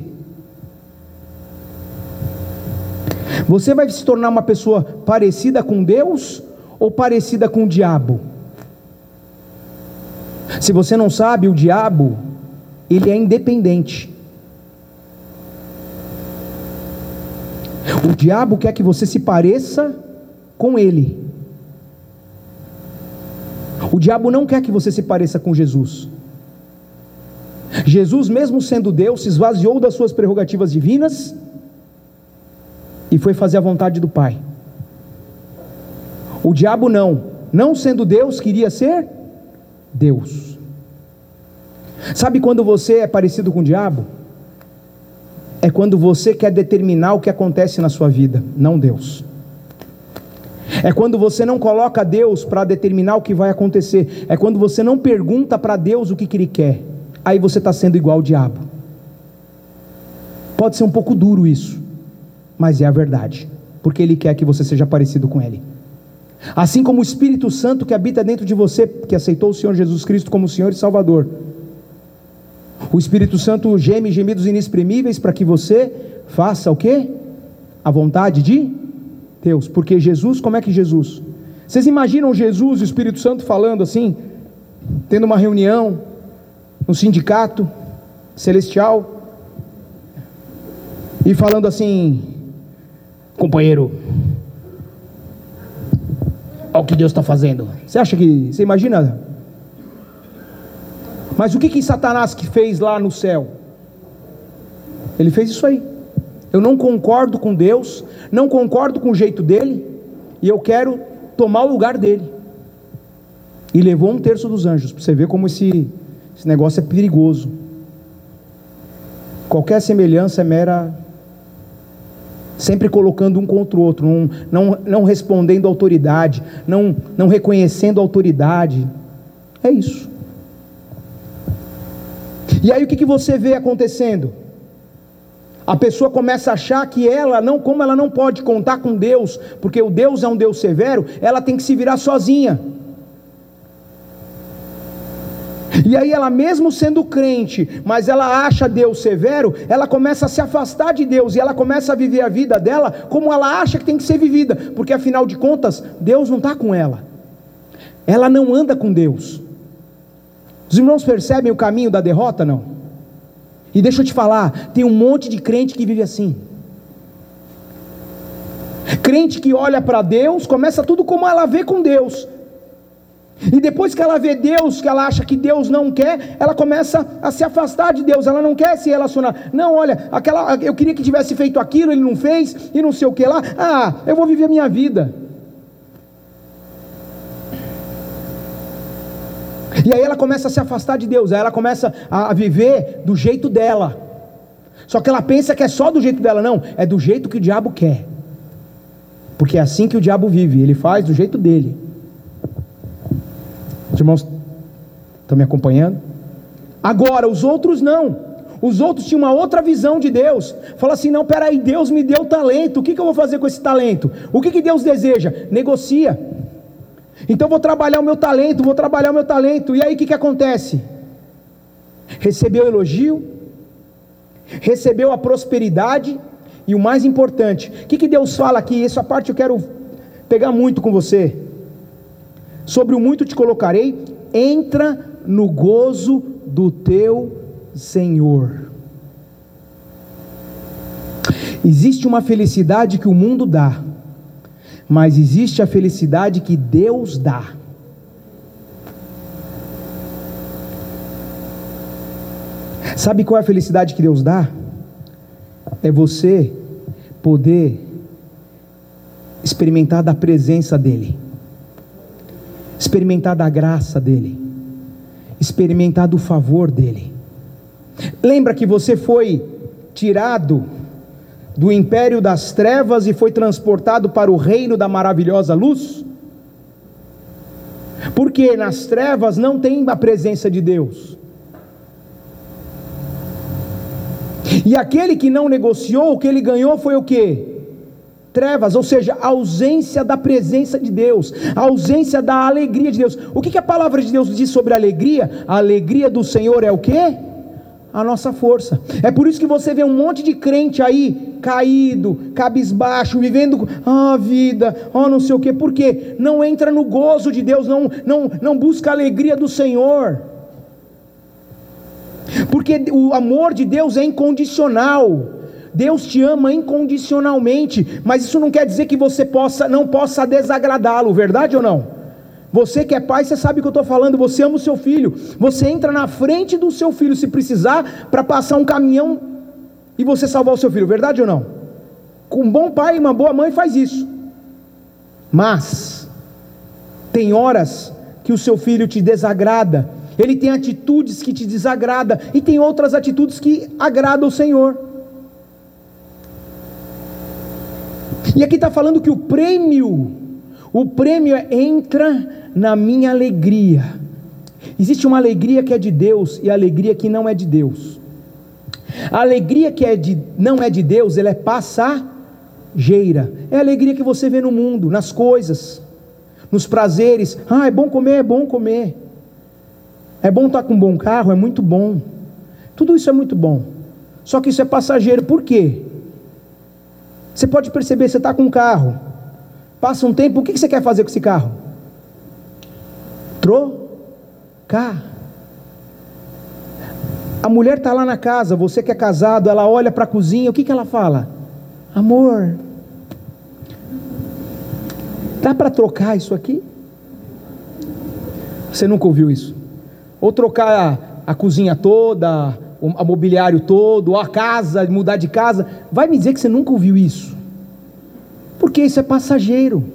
Você vai se tornar uma pessoa parecida com Deus ou parecida com o diabo? Se você não sabe, o diabo, ele é independente. O diabo quer que você se pareça com ele. O diabo não quer que você se pareça com Jesus. Jesus, mesmo sendo Deus, se esvaziou das suas prerrogativas divinas e foi fazer a vontade do Pai. O diabo não sendo Deus, queria ser Deus. Sabe quando você é parecido com o diabo? É quando você quer determinar o que acontece na sua vida, não Deus. É quando você não coloca Deus para determinar o que vai acontecer. É quando você não pergunta para Deus o que Ele quer. Aí você está sendo igual ao diabo. Pode ser um pouco duro isso, mas é a verdade, porque Ele quer que você seja parecido com Ele. Assim como o Espírito Santo que habita dentro de você, que aceitou o Senhor Jesus Cristo como Senhor e Salvador, o Espírito Santo geme gemidos inexprimíveis para que você faça o quê? A vontade de Deus. Porque Jesus, como é que Jesus? Vocês imaginam Jesus e o Espírito Santo falando assim, tendo uma reunião no sindicato celestial e falando assim: companheiro, olha o que Deus está fazendo. Você imagina? Mas o que Satanás que fez lá no céu? Ele fez isso aí. Eu não concordo com Deus, não concordo com o jeito dele, e eu quero tomar o lugar dele. E levou 1/3 dos anjos, para você ver como esse negócio é perigoso. Qualquer semelhança é mera, sempre colocando um contra o outro, não respondendo à autoridade, não reconhecendo a autoridade. É isso. E aí o que você vê acontecendo? A pessoa começa a achar que como ela não pode contar com Deus, porque o Deus é um Deus severo, ela tem que se virar sozinha. E aí ela, mesmo sendo crente, mas ela acha Deus severo, ela começa a se afastar de Deus, e ela começa a viver a vida dela como ela acha que tem que ser vivida, porque afinal de contas, Deus não está com ela. Ela não anda com Deus. Os irmãos percebem o caminho da derrota, não? E deixa eu te falar, tem um monte de crente que vive assim. Crente que olha para Deus, começa tudo como ela vê com Deus. E depois que ela vê Deus, que ela acha que Deus não quer, ela começa a se afastar de Deus, ela não quer se relacionar. Não, olha, eu queria que tivesse feito aquilo, ele não fez, e não sei o que lá. Eu vou viver a minha vida. E aí ela começa a se afastar de Deus, aí ela começa a viver do jeito dela. Só que ela pensa que é só do jeito dela, não, é do jeito que o diabo quer. Porque é assim que o diabo vive, ele faz do jeito dele. Os irmãos estão me acompanhando? Agora, os outros não. Os outros tinham uma outra visão de Deus. Fala assim: não, peraí, Deus me deu talento, o que eu vou fazer com esse talento? O que Deus deseja? Negocia. Então vou trabalhar o meu talento, e aí o que acontece? Recebeu elogio, recebeu a prosperidade, e o mais importante, o que Deus fala aqui? Essa parte eu quero pegar muito com você. Sobre o muito te colocarei, entra no gozo do teu Senhor. Existe uma felicidade que o mundo dá, mas existe a felicidade que Deus dá. Sabe qual é a felicidade que Deus dá? É você poder experimentar da presença dEle, experimentar da graça dEle, experimentar do favor dEle. Lembra que você foi tirado do império das trevas e foi transportado para o reino da maravilhosa luz? Porque nas trevas não tem a presença de Deus. E aquele que não negociou, o que ele ganhou foi o quê? Trevas, ou seja, a ausência da presença de Deus, a ausência da alegria de Deus. O que a palavra de Deus diz sobre a alegria? A alegria do Senhor é o quê? A nossa força. É por isso que você vê um monte de crente aí, caído, cabisbaixo, vivendo a vida, não sei o quê. Por quê? Não entra no gozo de Deus, não busca a alegria do Senhor. Porque o amor de Deus é incondicional. Deus te ama incondicionalmente, mas isso não quer dizer que você não possa desagradá-lo, verdade ou não? Você que é pai, você sabe o que eu estou falando. Você ama o seu filho, você entra na frente do seu filho, se precisar, para passar um caminhão e você salvar o seu filho, verdade ou não? Um bom pai e uma boa mãe faz isso. Mas tem horas que o seu filho te desagrada, ele tem atitudes que te desagradam, e tem outras atitudes que agradam o Senhor. E aqui está falando que o prêmio é entra na minha alegria. Existe uma alegria que é de Deus e a alegria que não é de Deus. A alegria que não é de Deus, ela é passageira. É a alegria que você vê no mundo, nas coisas, nos prazeres. É bom comer, é bom comer. É bom estar com um bom carro, é muito bom. Tudo isso é muito bom. Só que isso é passageiro. Por quê? Você pode perceber, você está com um carro, passa um tempo, o que você quer fazer com esse carro? Trocar. A mulher está lá na casa, você que é casado, ela olha para a cozinha, o que ela fala? Amor, dá para trocar isso aqui? Você nunca ouviu isso? Ou trocar a cozinha toda, o mobiliário todo, a casa, mudar de casa. Vai me dizer que você nunca ouviu isso? Porque isso é passageiro,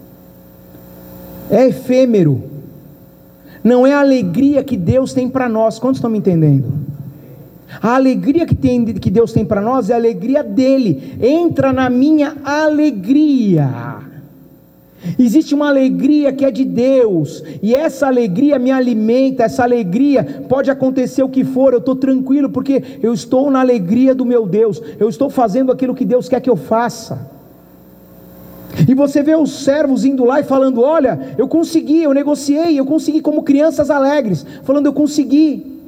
é efêmero, não é a alegria que Deus tem para nós. Quantos estão me entendendo? A alegria que Deus tem para nós é a alegria dele. Entra na minha alegria. Existe uma alegria que é de Deus, e essa alegria me alimenta. Essa alegria, pode acontecer o que for, eu estou tranquilo, porque eu estou na alegria do meu Deus, eu estou fazendo aquilo que Deus quer que eu faça. E você vê os servos indo lá e falando: olha, eu consegui, eu negociei, eu consegui, como crianças alegres, falando: eu consegui.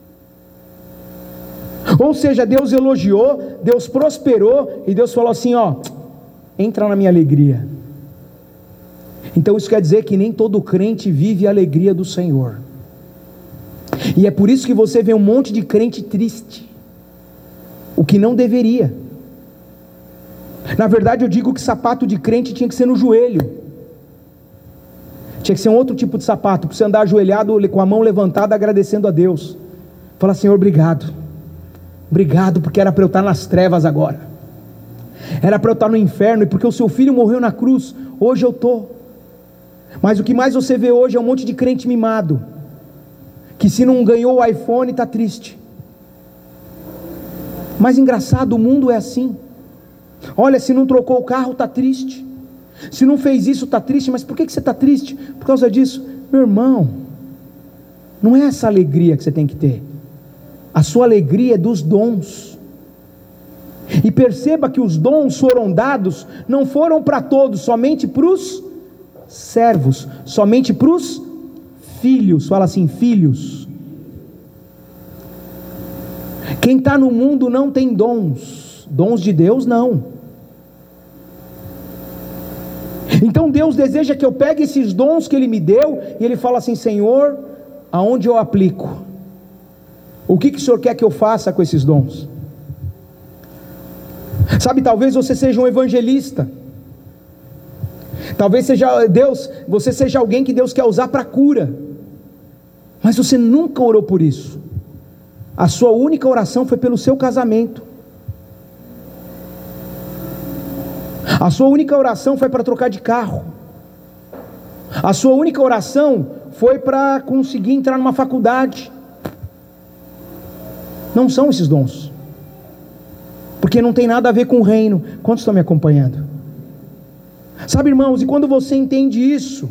Ou seja, Deus elogiou, Deus prosperou, e Deus falou assim: entra na minha alegria. Então isso quer dizer que nem todo crente vive a alegria do Senhor. E é por isso que você vê um monte de crente triste, o que não deveria. Na verdade, eu digo que sapato de crente tinha que ser no joelho. Tinha que ser um outro tipo de sapato, para você andar ajoelhado com a mão levantada agradecendo a Deus. Falar: Senhor, obrigado. Obrigado, porque era para eu estar nas trevas agora, era para eu estar no inferno, e porque o seu filho morreu na cruz, hoje eu estou. Mas o que mais você vê hoje é um monte de crente mimado, que se não ganhou o iPhone está triste. Mas engraçado, o mundo é assim. Olha, se não trocou o carro está triste, se não fez isso está triste. Mas por que você está triste? Por causa disso. Meu irmão, não é essa alegria que você tem que ter. A sua alegria é dos dons. E perceba que os dons foram dados, não foram para todos, somente para os servos, somente para os filhos. Fala assim, filhos. Quem está no mundo não tem dons de Deus não. Então Deus deseja que eu pegue esses dons que Ele me deu, e Ele fala assim, Senhor, aonde eu aplico? O que o Senhor quer que eu faça com esses dons? Sabe, talvez você seja um evangelista, talvez você seja alguém que Deus quer usar para cura, mas você nunca orou por isso. A sua única oração foi pelo seu casamento, a sua única oração foi para trocar de carro, a sua única oração foi para conseguir entrar numa faculdade. Não são esses dons, porque não tem nada a ver com o reino. Quantos estão me acompanhando? Sabe, irmãos, e quando você entende isso,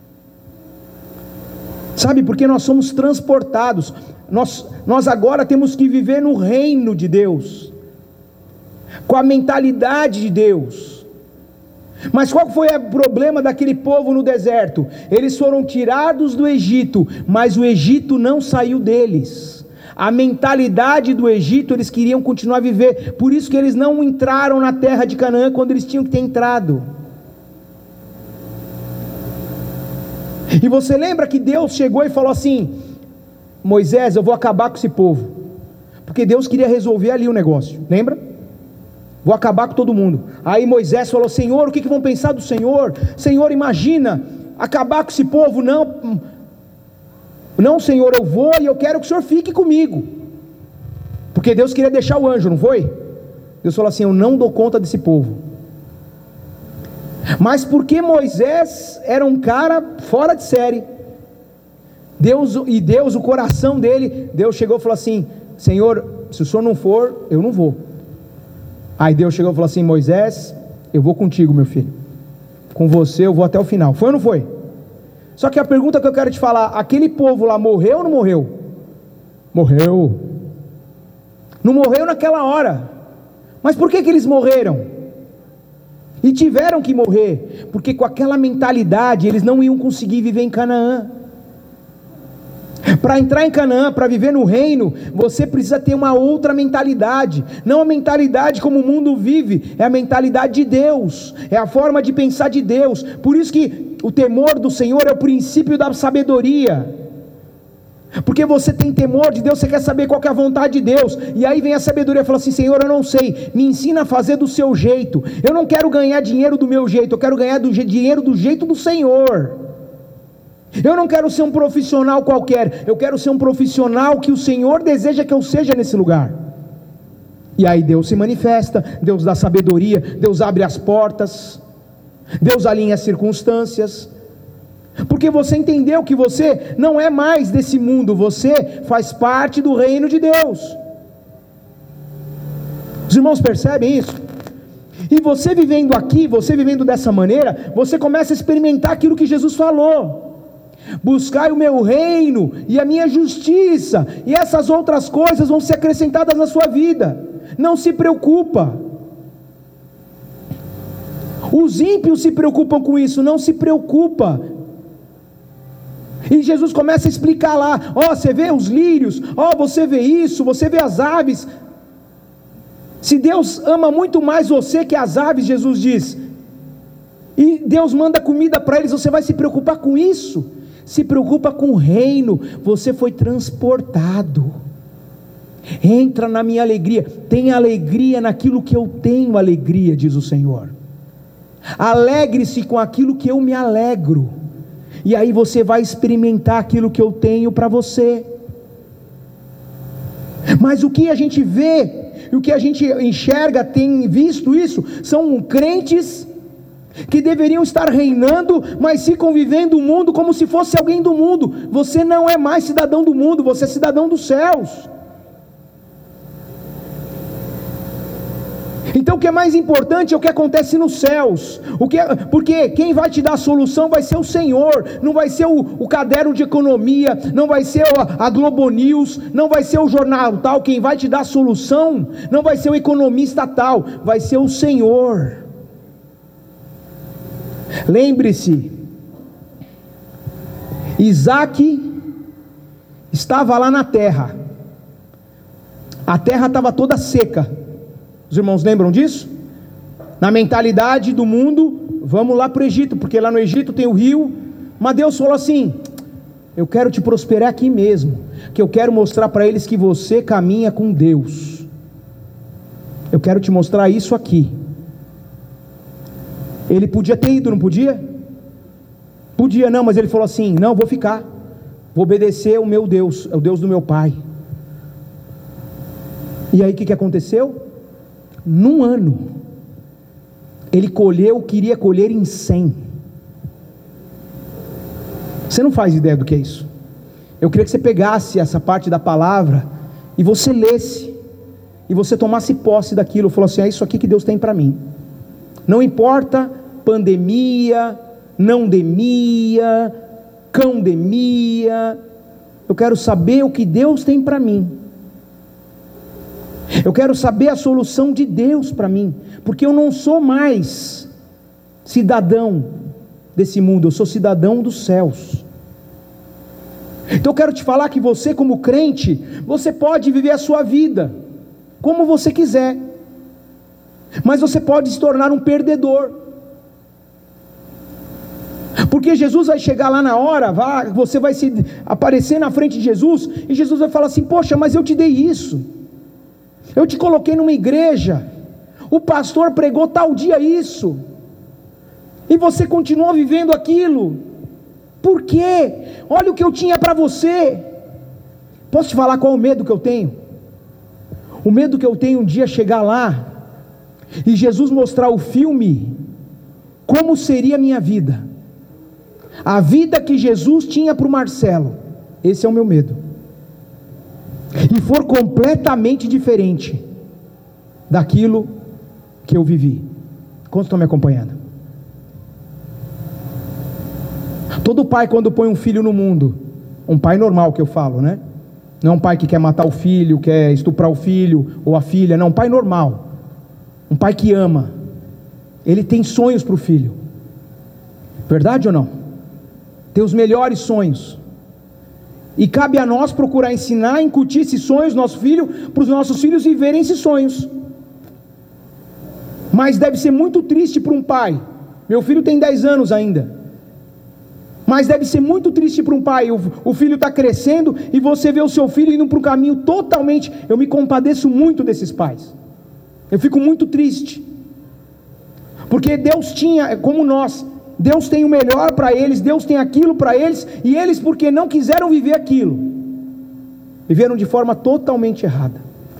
sabe, porque nós somos transportados, nós agora temos que viver no reino de Deus, com a mentalidade de Deus. Mas qual foi o problema daquele povo no deserto? Eles foram tirados do Egito, mas o Egito não saiu deles. A mentalidade do Egito, eles queriam continuar a viver, por isso que eles não entraram na terra de Canaã quando eles tinham que ter entrado. E você lembra que Deus chegou e falou assim, Moisés, eu vou acabar com esse povo, porque Deus queria resolver ali o negócio, lembra? Vou acabar com todo mundo. Aí Moisés falou, Senhor, o que vão pensar do Senhor? Senhor, imagina, acabar com esse povo. Não, Senhor, eu vou e eu quero que o Senhor fique comigo, porque Deus queria deixar o anjo, não foi? Deus falou assim, eu não dou conta desse povo. Mas porque Moisés era um cara fora de série, Deus, o coração dele, Deus chegou e falou assim, Senhor, se o Senhor não for, eu não vou. Aí Deus chegou e falou assim, Moisés, eu vou contigo, meu filho, com você eu vou até o final. Foi ou não foi? Só que a pergunta que eu quero te falar, aquele povo lá morreu ou não morreu? Morreu. Não morreu naquela hora, mas por que eles morreram? E tiveram que morrer, porque com aquela mentalidade eles não iam conseguir viver em Canaã. Para entrar em Canaã, para viver no reino, você precisa ter uma outra mentalidade, não a mentalidade como o mundo vive, é a mentalidade de Deus, é a forma de pensar de Deus. Por isso que o temor do Senhor é o princípio da sabedoria, porque você tem temor de Deus, você quer saber qual que é a vontade de Deus, e aí vem a sabedoria e fala assim, Senhor, eu não sei, me ensina a fazer do seu jeito, eu não quero ganhar dinheiro do meu jeito, eu quero ganhar dinheiro do jeito do Senhor. Eu não quero ser um profissional qualquer, eu quero ser um profissional que o Senhor deseja que eu seja nesse lugar. E aí Deus se manifesta, Deus dá sabedoria, Deus abre as portas, Deus alinha as circunstâncias, porque você entendeu que você não é mais desse mundo, você faz parte do reino de Deus. Os irmãos percebem isso? E você vivendo aqui, você vivendo dessa maneira, você começa a experimentar aquilo que Jesus falou: buscai o meu reino e a minha justiça, e essas outras coisas vão ser acrescentadas na sua vida. Não se preocupa. Os ímpios se preocupam com isso, não se preocupa. E Jesus começa a explicar lá, você vê os lírios, você vê isso, você vê as aves. Se Deus ama muito mais você que as aves, Jesus diz, e Deus manda comida para eles, você vai se preocupar com isso? Se preocupa com o reino. Você foi transportado. Entra na minha alegria. Tenha alegria naquilo que eu tenho alegria, diz o Senhor. Alegre-se com aquilo que eu me alegro, e aí você vai experimentar aquilo que eu tenho para você. Mas o que a gente vê, o que a gente enxerga, tem visto isso, são crentes que deveriam estar reinando, mas ficam vivendo o mundo como se fosse alguém do mundo. Você não é mais cidadão do mundo, você é cidadão dos céus. Então o que é mais importante é o que acontece nos céus, porque quem vai te dar a solução vai ser o Senhor, não vai ser o caderno de economia, não vai ser a Globo News, não vai ser o jornal tal. Quem vai te dar a solução não vai ser o economista tal, vai ser o Senhor. Lembre-se Isaac estava lá na terra, a terra estava toda seca. Os irmãos lembram disso? Na mentalidade do mundo, vamos lá para o Egito, porque lá no Egito tem o rio. Mas Deus falou assim: eu quero te prosperar aqui mesmo, que eu quero mostrar para eles que você caminha com Deus. Eu quero te mostrar isso aqui. Ele podia ter ido, não podia? Podia não, mas ele falou assim: não, vou ficar, vou obedecer o meu Deus, é o Deus do meu pai. E aí o que aconteceu? Num ano, ele colheu, queria colher em 100. Você não faz ideia do que é isso. Eu queria que você pegasse essa parte da palavra e você lesse, e você tomasse posse daquilo, falou assim: é isso aqui que Deus tem para mim. Não importa pandemia, não demia, cãodemia, eu quero saber o que Deus tem para mim. Eu quero saber a solução de Deus para mim, porque eu não sou mais cidadão desse mundo, eu sou cidadão dos céus. Então eu quero te falar que você, como crente, você pode viver a sua vida como você quiser, mas você pode se tornar um perdedor, porque Jesus vai chegar lá na hora, você vai se aparecer na frente de Jesus, e Jesus vai falar assim: poxa, mas eu te dei isso, eu te coloquei numa igreja, o pastor pregou tal dia isso, e você continuou vivendo aquilo. Por quê? Olha o que eu tinha para você. Posso te falar qual é o medo que eu tenho? O medo que eu tenho um dia chegar lá e Jesus mostrar o filme, como seria a minha vida, a vida que Jesus tinha para o Marcelo. Esse é o meu medo, e for completamente diferente daquilo que eu vivi. Quantos estão me acompanhando? Todo pai, quando põe um filho no mundo, um pai normal que eu falo, né? Não é um pai que quer matar o filho, quer estuprar o filho ou a filha, não, um pai normal, um pai que ama, ele tem sonhos para o filho, verdade ou não? Tem os melhores sonhos, e cabe a nós procurar ensinar, incutir esses sonhos no nosso filho, para os nossos filhos viverem esses sonhos. Mas deve ser muito triste para um pai, meu filho tem 10 anos ainda, mas deve ser muito triste para um pai, o filho está crescendo, e você vê o seu filho indo para um caminho totalmente, eu me compadeço muito desses pais, eu fico muito triste, porque Deus tinha, como nós, Deus tem o melhor para eles, Deus tem aquilo para eles, e eles, porque não quiseram viver aquilo, viveram de forma totalmente errada,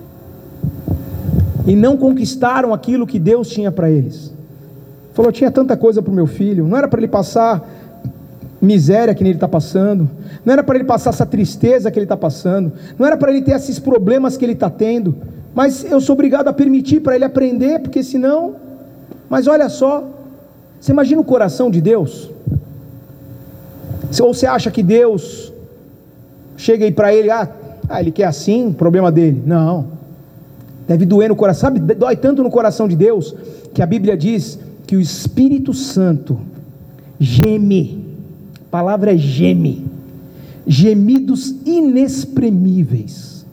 e não conquistaram aquilo que Deus tinha para eles. Falou: eu tinha tanta coisa para o meu filho, não era para ele passar miséria que ele está passando, não era para ele passar essa tristeza que ele está passando, não era para ele ter esses problemas que ele está tendo, mas eu sou obrigado a permitir para ele aprender, porque senão, mas olha só, você imagina o coração de Deus? Ou você acha que Deus chega aí para ele, ele quer assim, problema dele? Não, deve doer no coração, sabe, dói tanto no coração de Deus, que a Bíblia diz que o Espírito Santo geme, a palavra é geme, gemidos inexprimíveis.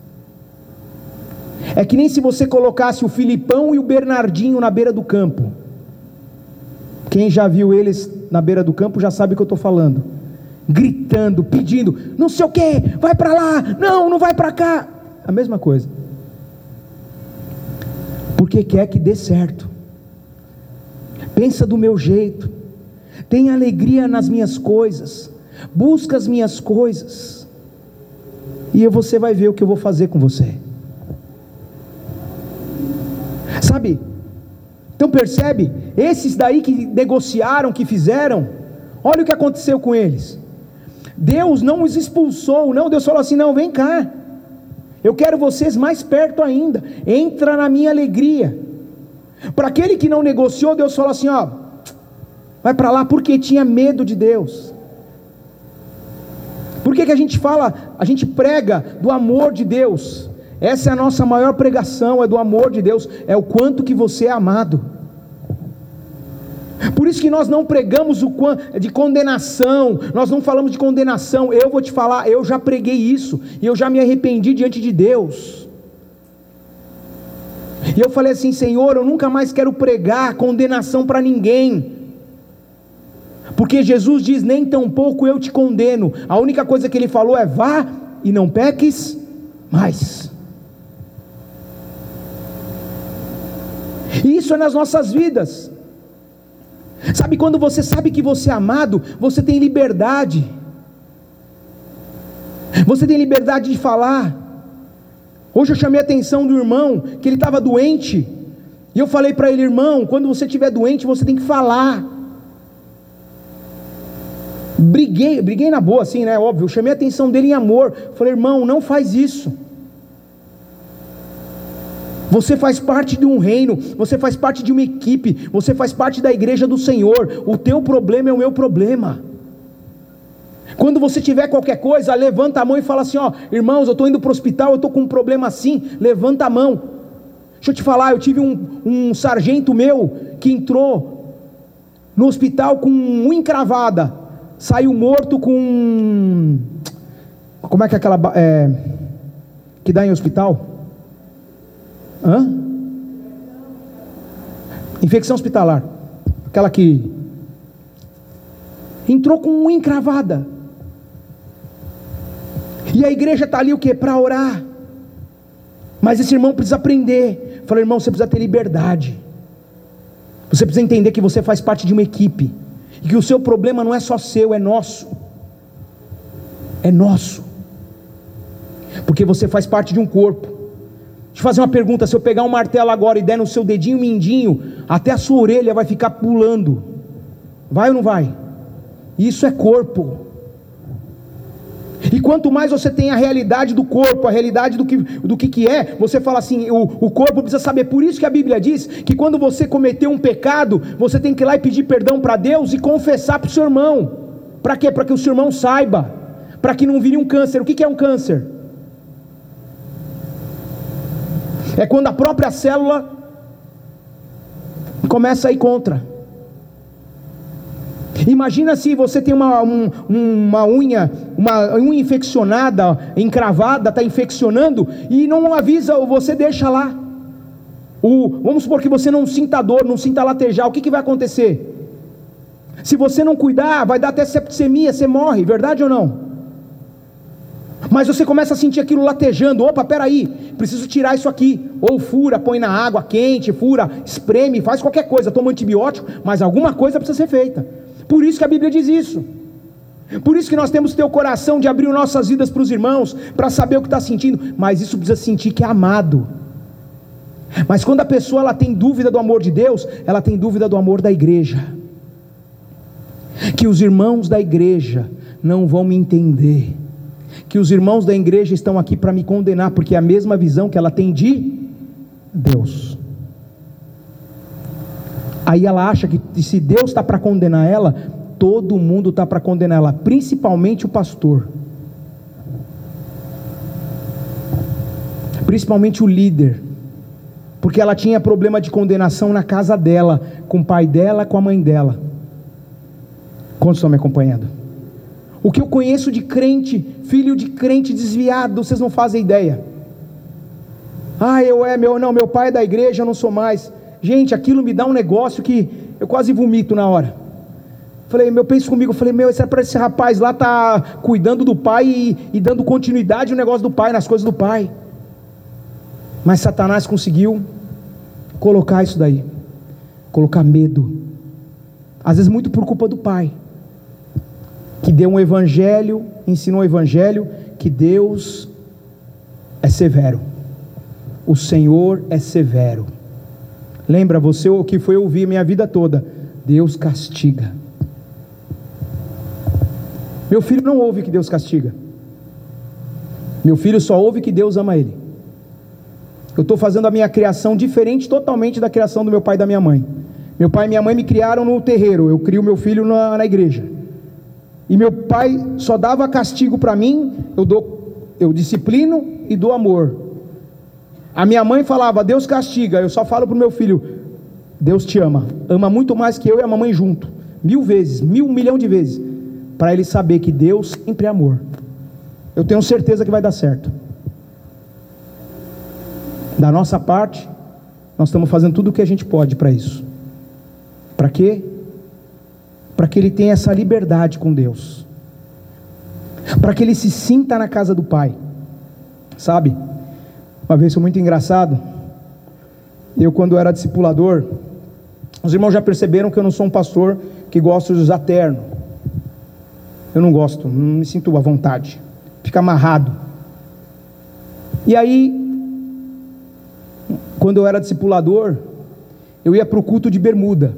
É que nem se você colocasse o Filipão e o Bernardinho na beira do campo. Quem já viu eles na beira do campo já sabe o que eu estou falando, gritando, pedindo, não sei o que, vai para lá, não vai para cá, a mesma coisa, porque quer que dê certo, pensa do meu jeito, tem alegria nas minhas coisas, busca as minhas coisas, e você vai ver o que eu vou fazer com você, sabe? Então percebe, esses daí que negociaram, que fizeram, olha o que aconteceu com eles. Deus não os expulsou, não, Deus falou assim: não, vem cá, eu quero vocês mais perto ainda, entra na minha alegria. Para aquele que não negociou, Deus falou assim: vai para lá, porque tinha medo de Deus. Por que a gente fala, a gente prega do amor de Deus? Essa é a nossa maior pregação, é do amor de Deus, é o quanto que você é amado. Por isso que nós não pregamos de condenação, nós não falamos de condenação. Eu vou te falar, eu já preguei isso, e eu já me arrependi diante de Deus. E eu falei assim: Senhor, eu nunca mais quero pregar condenação para ninguém, porque Jesus diz: nem tampouco eu te condeno. A única coisa que Ele falou é: vá e não peques mais. E isso é nas nossas vidas. Sabe, quando você sabe que você é amado, você tem liberdade. Você tem liberdade de falar. Hoje eu chamei a atenção do irmão, que ele estava doente, e eu falei para ele: irmão, quando você estiver doente, você tem que falar. Briguei na boa, assim, né, óbvio, eu chamei a atenção dele em amor, falei: irmão, não faz isso. Você faz parte de um reino, você faz parte de uma equipe, você faz parte da igreja do Senhor. O teu problema é o meu problema. Quando você tiver qualquer coisa, levanta a mão e fala assim: ó, irmãos, eu estou indo para o hospital, eu estou com um problema assim. Levanta a mão. Deixa eu te falar, eu tive um sargento meu que entrou no hospital com unha encravada, saiu morto com, como é que é aquela que dá em hospital? Infecção hospitalar, aquela que entrou com unha encravada, e a igreja está ali o que? Para orar. Mas esse irmão precisa aprender. Falei: irmão, você precisa ter liberdade, você precisa entender que você faz parte de uma equipe, e que o seu problema não é só seu, é nosso, porque você faz parte de um corpo. Deixa eu fazer uma pergunta: se eu pegar um martelo agora e der no seu dedinho mindinho, até a sua orelha vai ficar pulando, vai ou não vai? Isso é corpo. E quanto mais você tem a realidade do corpo, a realidade do que é, você fala assim, o corpo precisa saber. Por isso que a Bíblia diz que quando você cometeu um pecado, você tem que ir lá e pedir perdão para Deus e confessar para o seu irmão. Para quê? Para que o seu irmão saiba, para que não vire um câncer. O que é um câncer? É quando a própria célula começa a ir contra. Imagina se você tem uma unha infeccionada, encravada, está infeccionando, e não avisa, ou você deixa lá. Vamos supor que você não sinta dor, não sinta latejar. O que vai acontecer? Se você não cuidar, vai dar até septicemia, você morre, verdade ou não? Mas você começa a sentir aquilo latejando. Opa, peraí, preciso tirar isso aqui. Ou fura, põe na água quente, fura, espreme, faz qualquer coisa, toma antibiótico, mas alguma coisa precisa ser feita. Por isso que a Bíblia diz isso. Por isso que nós temos que ter o coração de abrir nossas vidas para os irmãos, para saber o que está sentindo. Mas isso precisa sentir que é amado. Mas quando a pessoa ela tem dúvida do amor de Deus, ela tem dúvida do amor da igreja. Que os irmãos da igreja não vão me entender, que os irmãos da igreja estão aqui para me condenar, porque é a mesma visão que ela tem de Deus. Aí ela acha que se Deus está para condenar ela, todo mundo está para condenar ela, principalmente o pastor, principalmente o líder, porque ela tinha problema de condenação na casa dela, com o pai dela, com a mãe dela. Quantos estão me acompanhando? O que eu conheço de crente, filho de crente desviado, vocês não fazem ideia. Meu pai é da igreja, eu não sou mais. Gente, aquilo me dá um negócio que eu quase vomito na hora. Eu penso comigo, isso é para esse rapaz lá tá cuidando do pai e dando continuidade ao negócio do pai, nas coisas do pai. Mas Satanás conseguiu colocar isso daí, colocar medo, às vezes muito por culpa do pai, que deu um evangelho, ensinou um evangelho, que Deus é severo, o Senhor é severo. Lembra você o que foi ouvir minha vida toda? Deus castiga. Meu filho não ouve que Deus castiga. Meu filho só ouve que Deus ama ele. Eu estou fazendo a minha criação diferente totalmente da criação do meu pai e da minha mãe. Meu pai e minha mãe me criaram no terreiro, eu crio meu filho na igreja. E meu pai só dava castigo para mim, eu disciplino e dou amor. A minha mãe falava, Deus castiga, eu só falo para o meu filho, Deus te ama, ama muito mais que eu e a mamãe junto, 1000 vezes, 1 milhão de vezes, para ele saber que Deus sempre é amor. Eu tenho certeza que vai dar certo. Da nossa parte, nós estamos fazendo tudo o que a gente pode para isso. Para quê? Para que ele tenha essa liberdade com Deus, para que ele se sinta na casa do Pai. Sabe, uma vez foi muito engraçado. Eu, quando era discipulador, os irmãos já perceberam que eu não sou um pastor que gosta de usar terno. Eu não gosto, não me sinto à vontade, fica amarrado. E aí, quando eu era discipulador, eu ia para o culto de bermuda.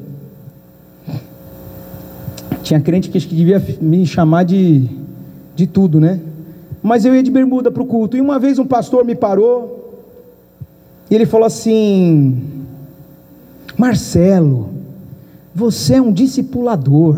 Tinha crente que devia me chamar de tudo, né? Mas eu ia de bermuda para o culto. E uma vez um pastor me parou e ele falou assim: Marcelo, você é um discipulador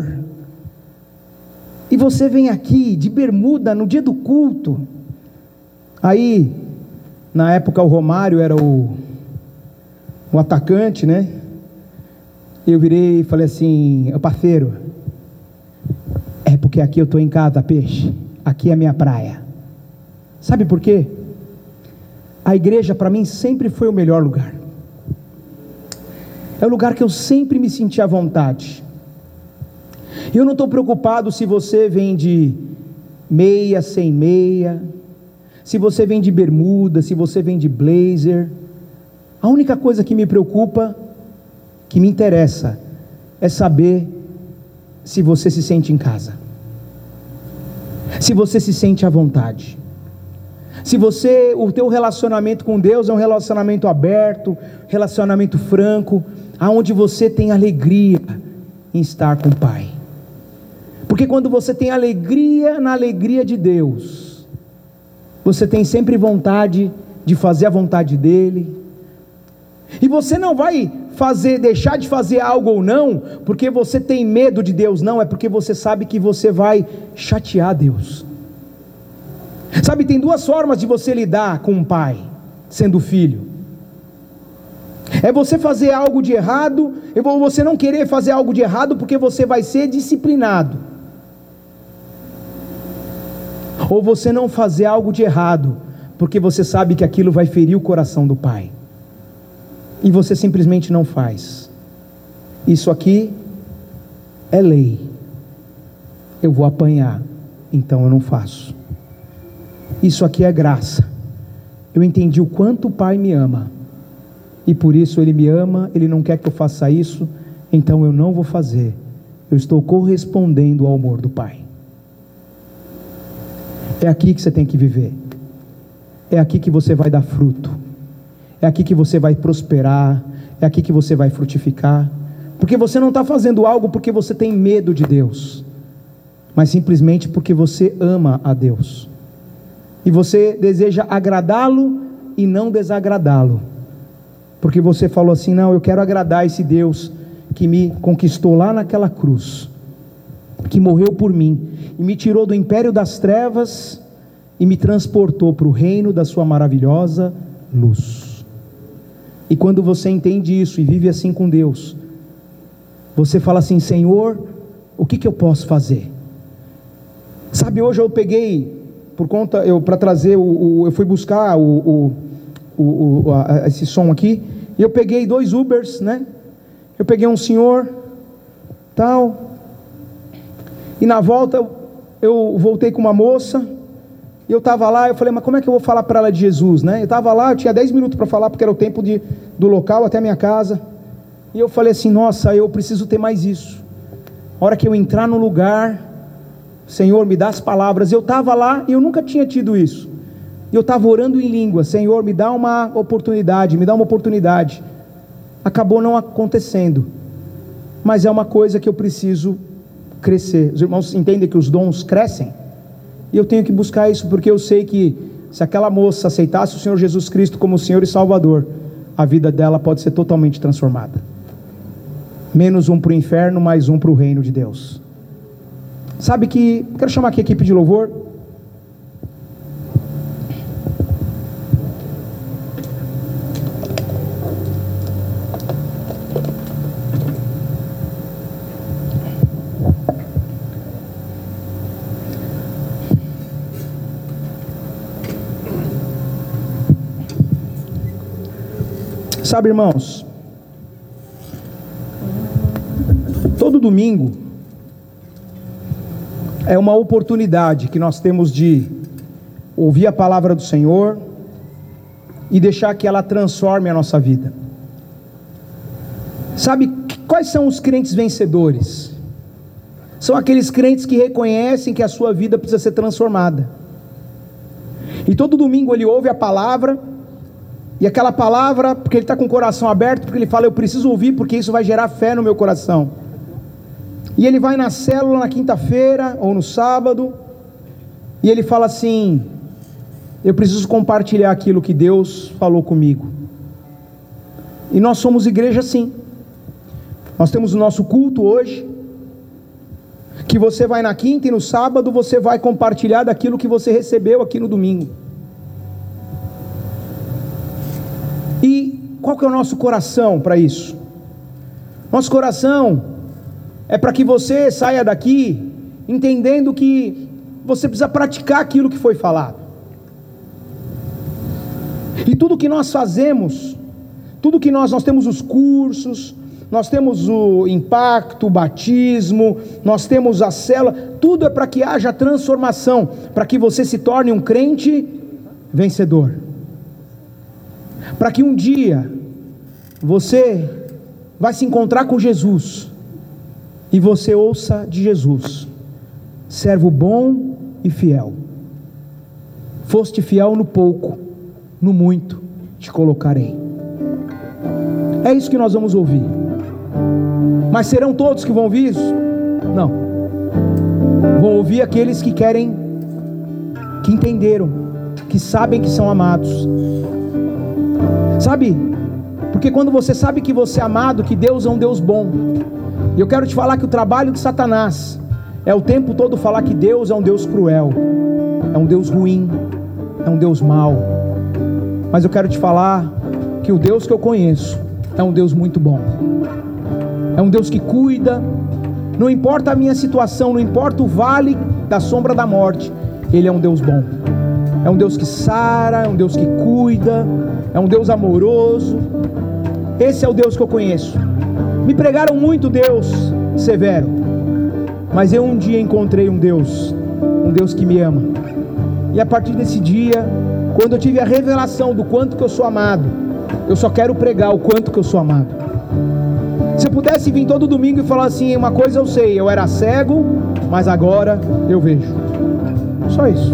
e você vem aqui de bermuda no dia do culto. Aí, na época, o Romário era o atacante, né? Eu virei e falei assim: parceiro, é porque aqui eu estou em casa, peixe, aqui é a minha praia. Sabe por quê? A igreja para mim sempre foi o melhor lugar. É o lugar que eu sempre me senti à vontade. E eu não estou preocupado se você vem de meia, sem meia, se você vem de bermuda, se você vem de blazer. A única coisa que me preocupa, que me interessa, é saber se você se sente em casa, se você se sente à vontade, se o teu relacionamento com Deus é um relacionamento aberto, relacionamento franco, aonde você tem alegria em estar com o Pai. Porque quando você tem alegria na alegria de Deus, você tem sempre vontade de fazer a vontade dEle, e você não vai deixar de fazer algo ou não, porque você tem medo de Deus, não, é porque você sabe que você vai chatear Deus. Sabe, tem duas formas de você lidar com um pai, sendo filho. É você fazer algo de errado, ou você não querer fazer algo de errado porque você vai ser disciplinado. Ou você não fazer algo de errado porque você sabe que aquilo vai ferir o coração do pai, e você simplesmente não faz. Isso aqui é lei, eu vou apanhar, então eu não faço. Isso aqui é graça, eu entendi o quanto o Pai me ama, e por isso Ele me ama, Ele não quer que eu faça isso, então eu não vou fazer. Eu estou correspondendo ao amor do Pai. É aqui que você tem que viver, é aqui que você vai dar fruto, é aqui que você vai prosperar, é aqui que você vai frutificar, porque você não está fazendo algo porque você tem medo de Deus, mas simplesmente porque você ama a Deus, e você deseja agradá-lo e não desagradá-lo, porque você falou assim: não, eu quero agradar esse Deus que me conquistou lá naquela cruz, que morreu por mim, e me tirou do império das trevas, e me transportou para o reino da sua maravilhosa luz. E quando você entende isso, e vive assim com Deus, você fala assim: Senhor, o que eu posso fazer? Sabe, hoje eu peguei, para trazer, eu fui buscar esse som aqui, e eu peguei 2 Ubers, né? Eu peguei um senhor, tal, e na volta eu voltei com uma moça, e eu estava lá, eu falei: mas como é que eu vou falar para ela de Jesus, né? Eu estava lá, eu tinha 10 minutos para falar, porque era o tempo do local até a minha casa, e eu falei assim: nossa, eu preciso ter mais isso. A hora que eu entrar no lugar, Senhor, me dá as palavras. Eu estava lá e eu nunca tinha tido isso, e eu estava orando em língua: Senhor, me dá uma oportunidade, me dá uma oportunidade. Acabou não acontecendo, mas é uma coisa que eu preciso crescer. Os irmãos entendem que os dons crescem, e eu tenho que buscar isso, porque eu sei que se aquela moça aceitasse o Senhor Jesus Cristo como Senhor e Salvador, a vida dela pode ser totalmente transformada. Menos um para o inferno, mais um para o reino de Deus. Sabe que, quero chamar aqui a equipe de louvor. Sabe, irmãos, todo domingo é uma oportunidade que nós temos de ouvir a palavra do Senhor e deixar que ela transforme a nossa vida. Sabe, quais são os crentes vencedores? São aqueles crentes que reconhecem que a sua vida precisa ser transformada. E todo domingo ele ouve a palavra, e aquela palavra, porque ele está com o coração aberto, porque ele fala, eu preciso ouvir, porque isso vai gerar fé no meu coração. E ele vai na célula na quinta-feira, ou no sábado, e ele fala assim, eu preciso compartilhar aquilo que Deus falou comigo. E nós somos igreja sim. Nós temos o nosso culto hoje, que você vai na quinta e no sábado você vai compartilhar daquilo que você recebeu aqui no domingo. E qual que é o nosso coração para isso? Nosso coração é para que você saia daqui entendendo que você precisa praticar aquilo que foi falado. E tudo que nós fazemos, tudo que nós temos os cursos, nós temos o impacto, o batismo, nós temos a célula, tudo é para que haja transformação, para que você se torne um crente vencedor, para que um dia você vai se encontrar com Jesus e você ouça de Jesus, servo bom e fiel, foste fiel no pouco, no muito te colocarei. É isso que nós vamos ouvir. Mas serão todos que vão ouvir isso? Não. Vão ouvir aqueles que querem, que entenderam, que sabem que são amados. Sabe? Porque quando você sabe que você é amado, que Deus é um Deus bom. E eu quero te falar que o trabalho de Satanás é o tempo todo falar que Deus é um Deus cruel, é um Deus ruim, é um Deus mau. Mas eu quero te falar que o Deus que eu conheço é um Deus muito bom. É um Deus que cuida, não importa a minha situação, não importa o vale da sombra da morte, Ele é um Deus bom. É um Deus que sara, é um Deus que cuida, é um Deus amoroso. Esse é o Deus que eu conheço. Me pregaram muito Deus severo, mas eu um dia encontrei um Deus que me ama. E a partir desse dia, quando eu tive a revelação do quanto que eu sou amado, eu só quero pregar o quanto que eu sou amado. Se eu pudesse vir todo domingo e falar assim, uma coisa eu sei, eu era cego, mas agora eu vejo. Só isso.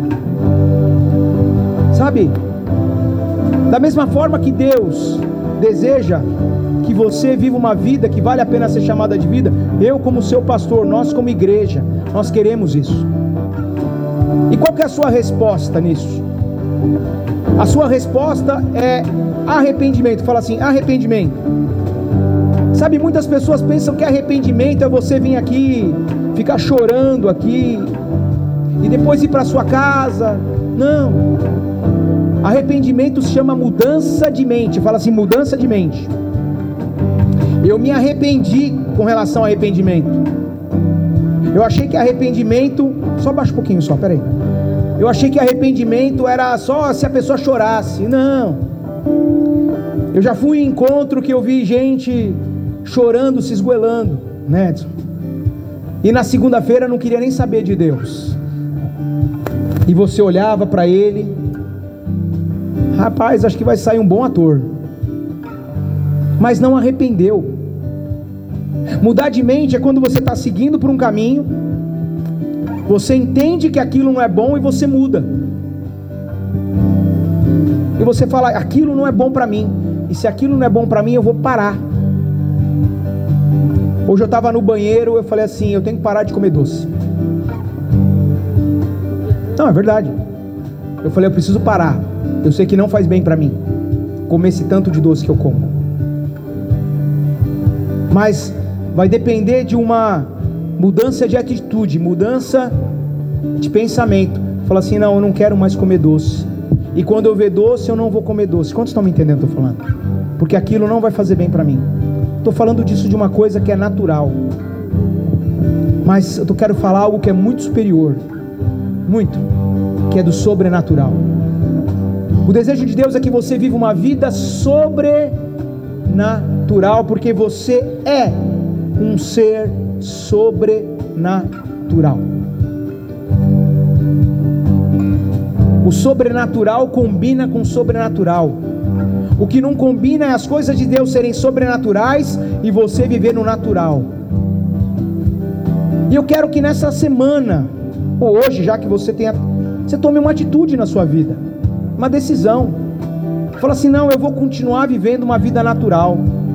Sabe? Da mesma forma que Deus deseja que você viva uma vida que vale a pena ser chamada de vida, eu como seu pastor, nós como igreja, nós queremos isso. E qual que é a sua resposta nisso? A sua resposta é arrependimento. Fala assim, arrependimento. Sabe, muitas pessoas pensam que arrependimento é você vir aqui, ficar chorando aqui, e depois ir para sua casa. Não. Arrependimento se chama mudança de mente. Fala assim, mudança de mente. Eu me arrependi com relação ao arrependimento. Eu achei que arrependimento... Só baixa um pouquinho só, peraí. Eu achei que arrependimento era só se a pessoa chorasse. Não. Eu já fui em encontro que eu vi gente chorando, se esgoelando, né, Edson? E na segunda-feira não queria nem saber de Deus. E você olhava para ele, rapaz, acho que vai sair um bom ator. Mas não arrependeu. Mudar de mente é quando você está seguindo por um caminho, você entende que aquilo não é bom e você muda. E você fala, aquilo não é bom para mim. E se aquilo não é bom para mim, eu vou parar. Hoje eu estava no banheiro, eu falei assim, eu tenho que parar de comer doce. Não, é verdade. Eu falei, eu preciso parar. Eu sei que não faz bem para mim comer esse tanto de doce que eu como. Mas vai depender de uma mudança de atitude, mudança de pensamento. Fala assim, não, eu não quero mais comer doce. E quando eu ver doce, eu não vou comer doce. Quantos estão me entendendo o que eu estou falando? Porque aquilo não vai fazer bem para mim. Estou falando disso de uma coisa que é natural. Mas eu quero falar algo que é muito superior. Muito. Que é do sobrenatural. O desejo de Deus é que você viva uma vida sobrenatural. sobrenatural, porque você é um ser sobrenatural. O sobrenatural combina com o sobrenatural. O que não combina é as coisas de Deus serem sobrenaturais e você viver no natural. E eu quero que nessa semana, ou hoje, já que você tome uma atitude na sua vida, uma decisão. Fala assim: não, eu vou continuar vivendo uma vida natural.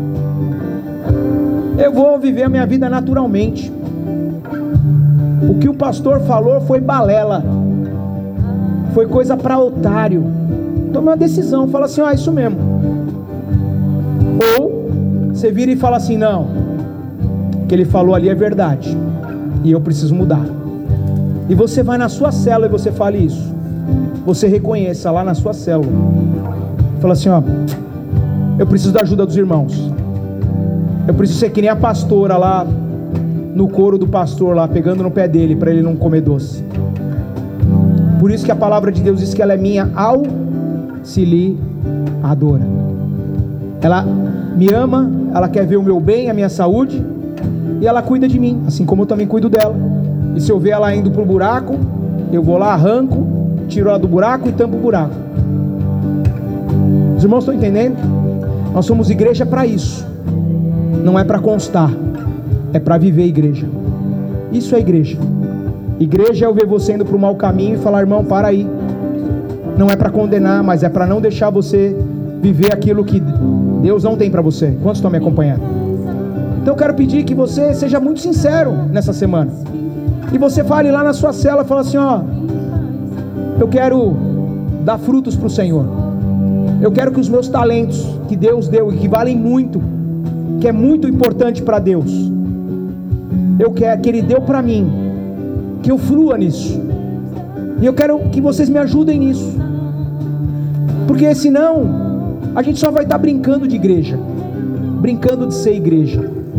Eu vou viver a minha vida naturalmente. O que o pastor falou foi balela, foi coisa para otário. Tome uma decisão, fala assim: isso mesmo. Ou você vira e fala assim: não, o que ele falou ali é verdade, e eu preciso mudar. E você vai na sua célula e você fale isso. Você reconheça lá na sua célula. Fala assim: eu preciso da ajuda dos irmãos. Eu preciso ser que nem a pastora lá no coro do pastor lá, pegando no pé dele para ele não comer doce. Por isso que a palavra de Deus diz que ela é minha auxiliadora. Ela me ama, ela quer ver o meu bem, a minha saúde, e ela cuida de mim, assim como eu também cuido dela. E se eu ver ela indo pro buraco, eu vou lá, arranco, tiro ela do buraco e tampo o buraco. Os irmãos estão entendendo? Nós somos igreja para isso. Não é para constar, é para viver igreja. Isso é igreja. Igreja é eu ver você indo para o mau caminho e falar: irmão, para aí. Não é para condenar, mas é para não deixar você viver aquilo que Deus não tem para você. Quantos estão me acompanhando? Então eu quero pedir que você seja muito sincero nessa semana. E você fale lá na sua cela, fala assim: eu quero dar frutos para o Senhor. Eu quero que os meus talentos que Deus deu e que valem muito, que é muito importante para Deus, eu quero que Ele deu para mim, que eu flua nisso. E eu quero que vocês me ajudem nisso, porque senão a gente só vai estar brincando de igreja, brincando de ser igreja.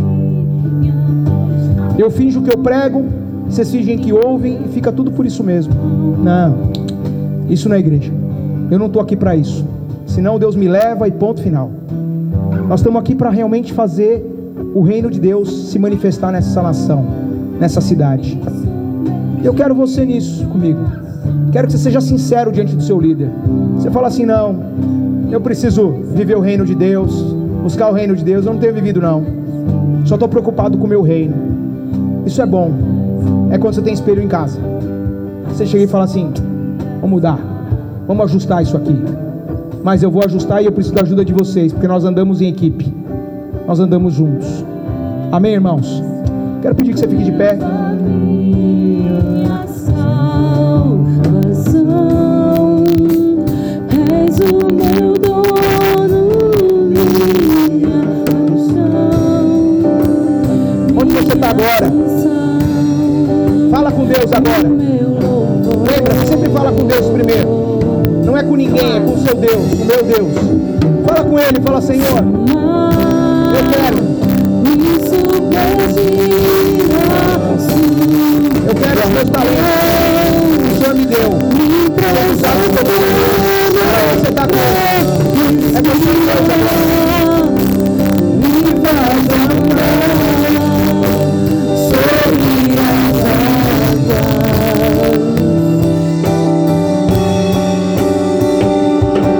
Eu finjo que eu prego, vocês fingem que ouvem e fica tudo por isso mesmo. Não, isso não é igreja. Eu não estou aqui para isso. Senão Deus me leva e ponto final. Nós estamos aqui para realmente fazer o reino de Deus se manifestar nessa nação, nessa cidade. Eu quero você nisso comigo. Quero que você seja sincero diante do seu líder. Você fala assim: não, eu preciso viver o reino de Deus, buscar o reino de Deus. Eu não tenho vivido não, só estou preocupado com o meu reino. Isso é bom. É quando você tem espelho em casa. Você chega e fala assim: vamos mudar, vamos ajustar isso aqui. Mas eu vou ajustar e eu preciso da ajuda de vocês, porque nós andamos em equipe, nós andamos juntos. Amém, irmãos? Quero pedir que você fique de pé. Onde você está agora? Fala com Deus agora. Lembra, você sempre fala com Deus primeiro. Não é com ninguém, é com o seu Deus, com o meu Deus. Fala com Ele, fala: Senhor, eu quero os meus talentos que o Senhor me deu. Você está com... É você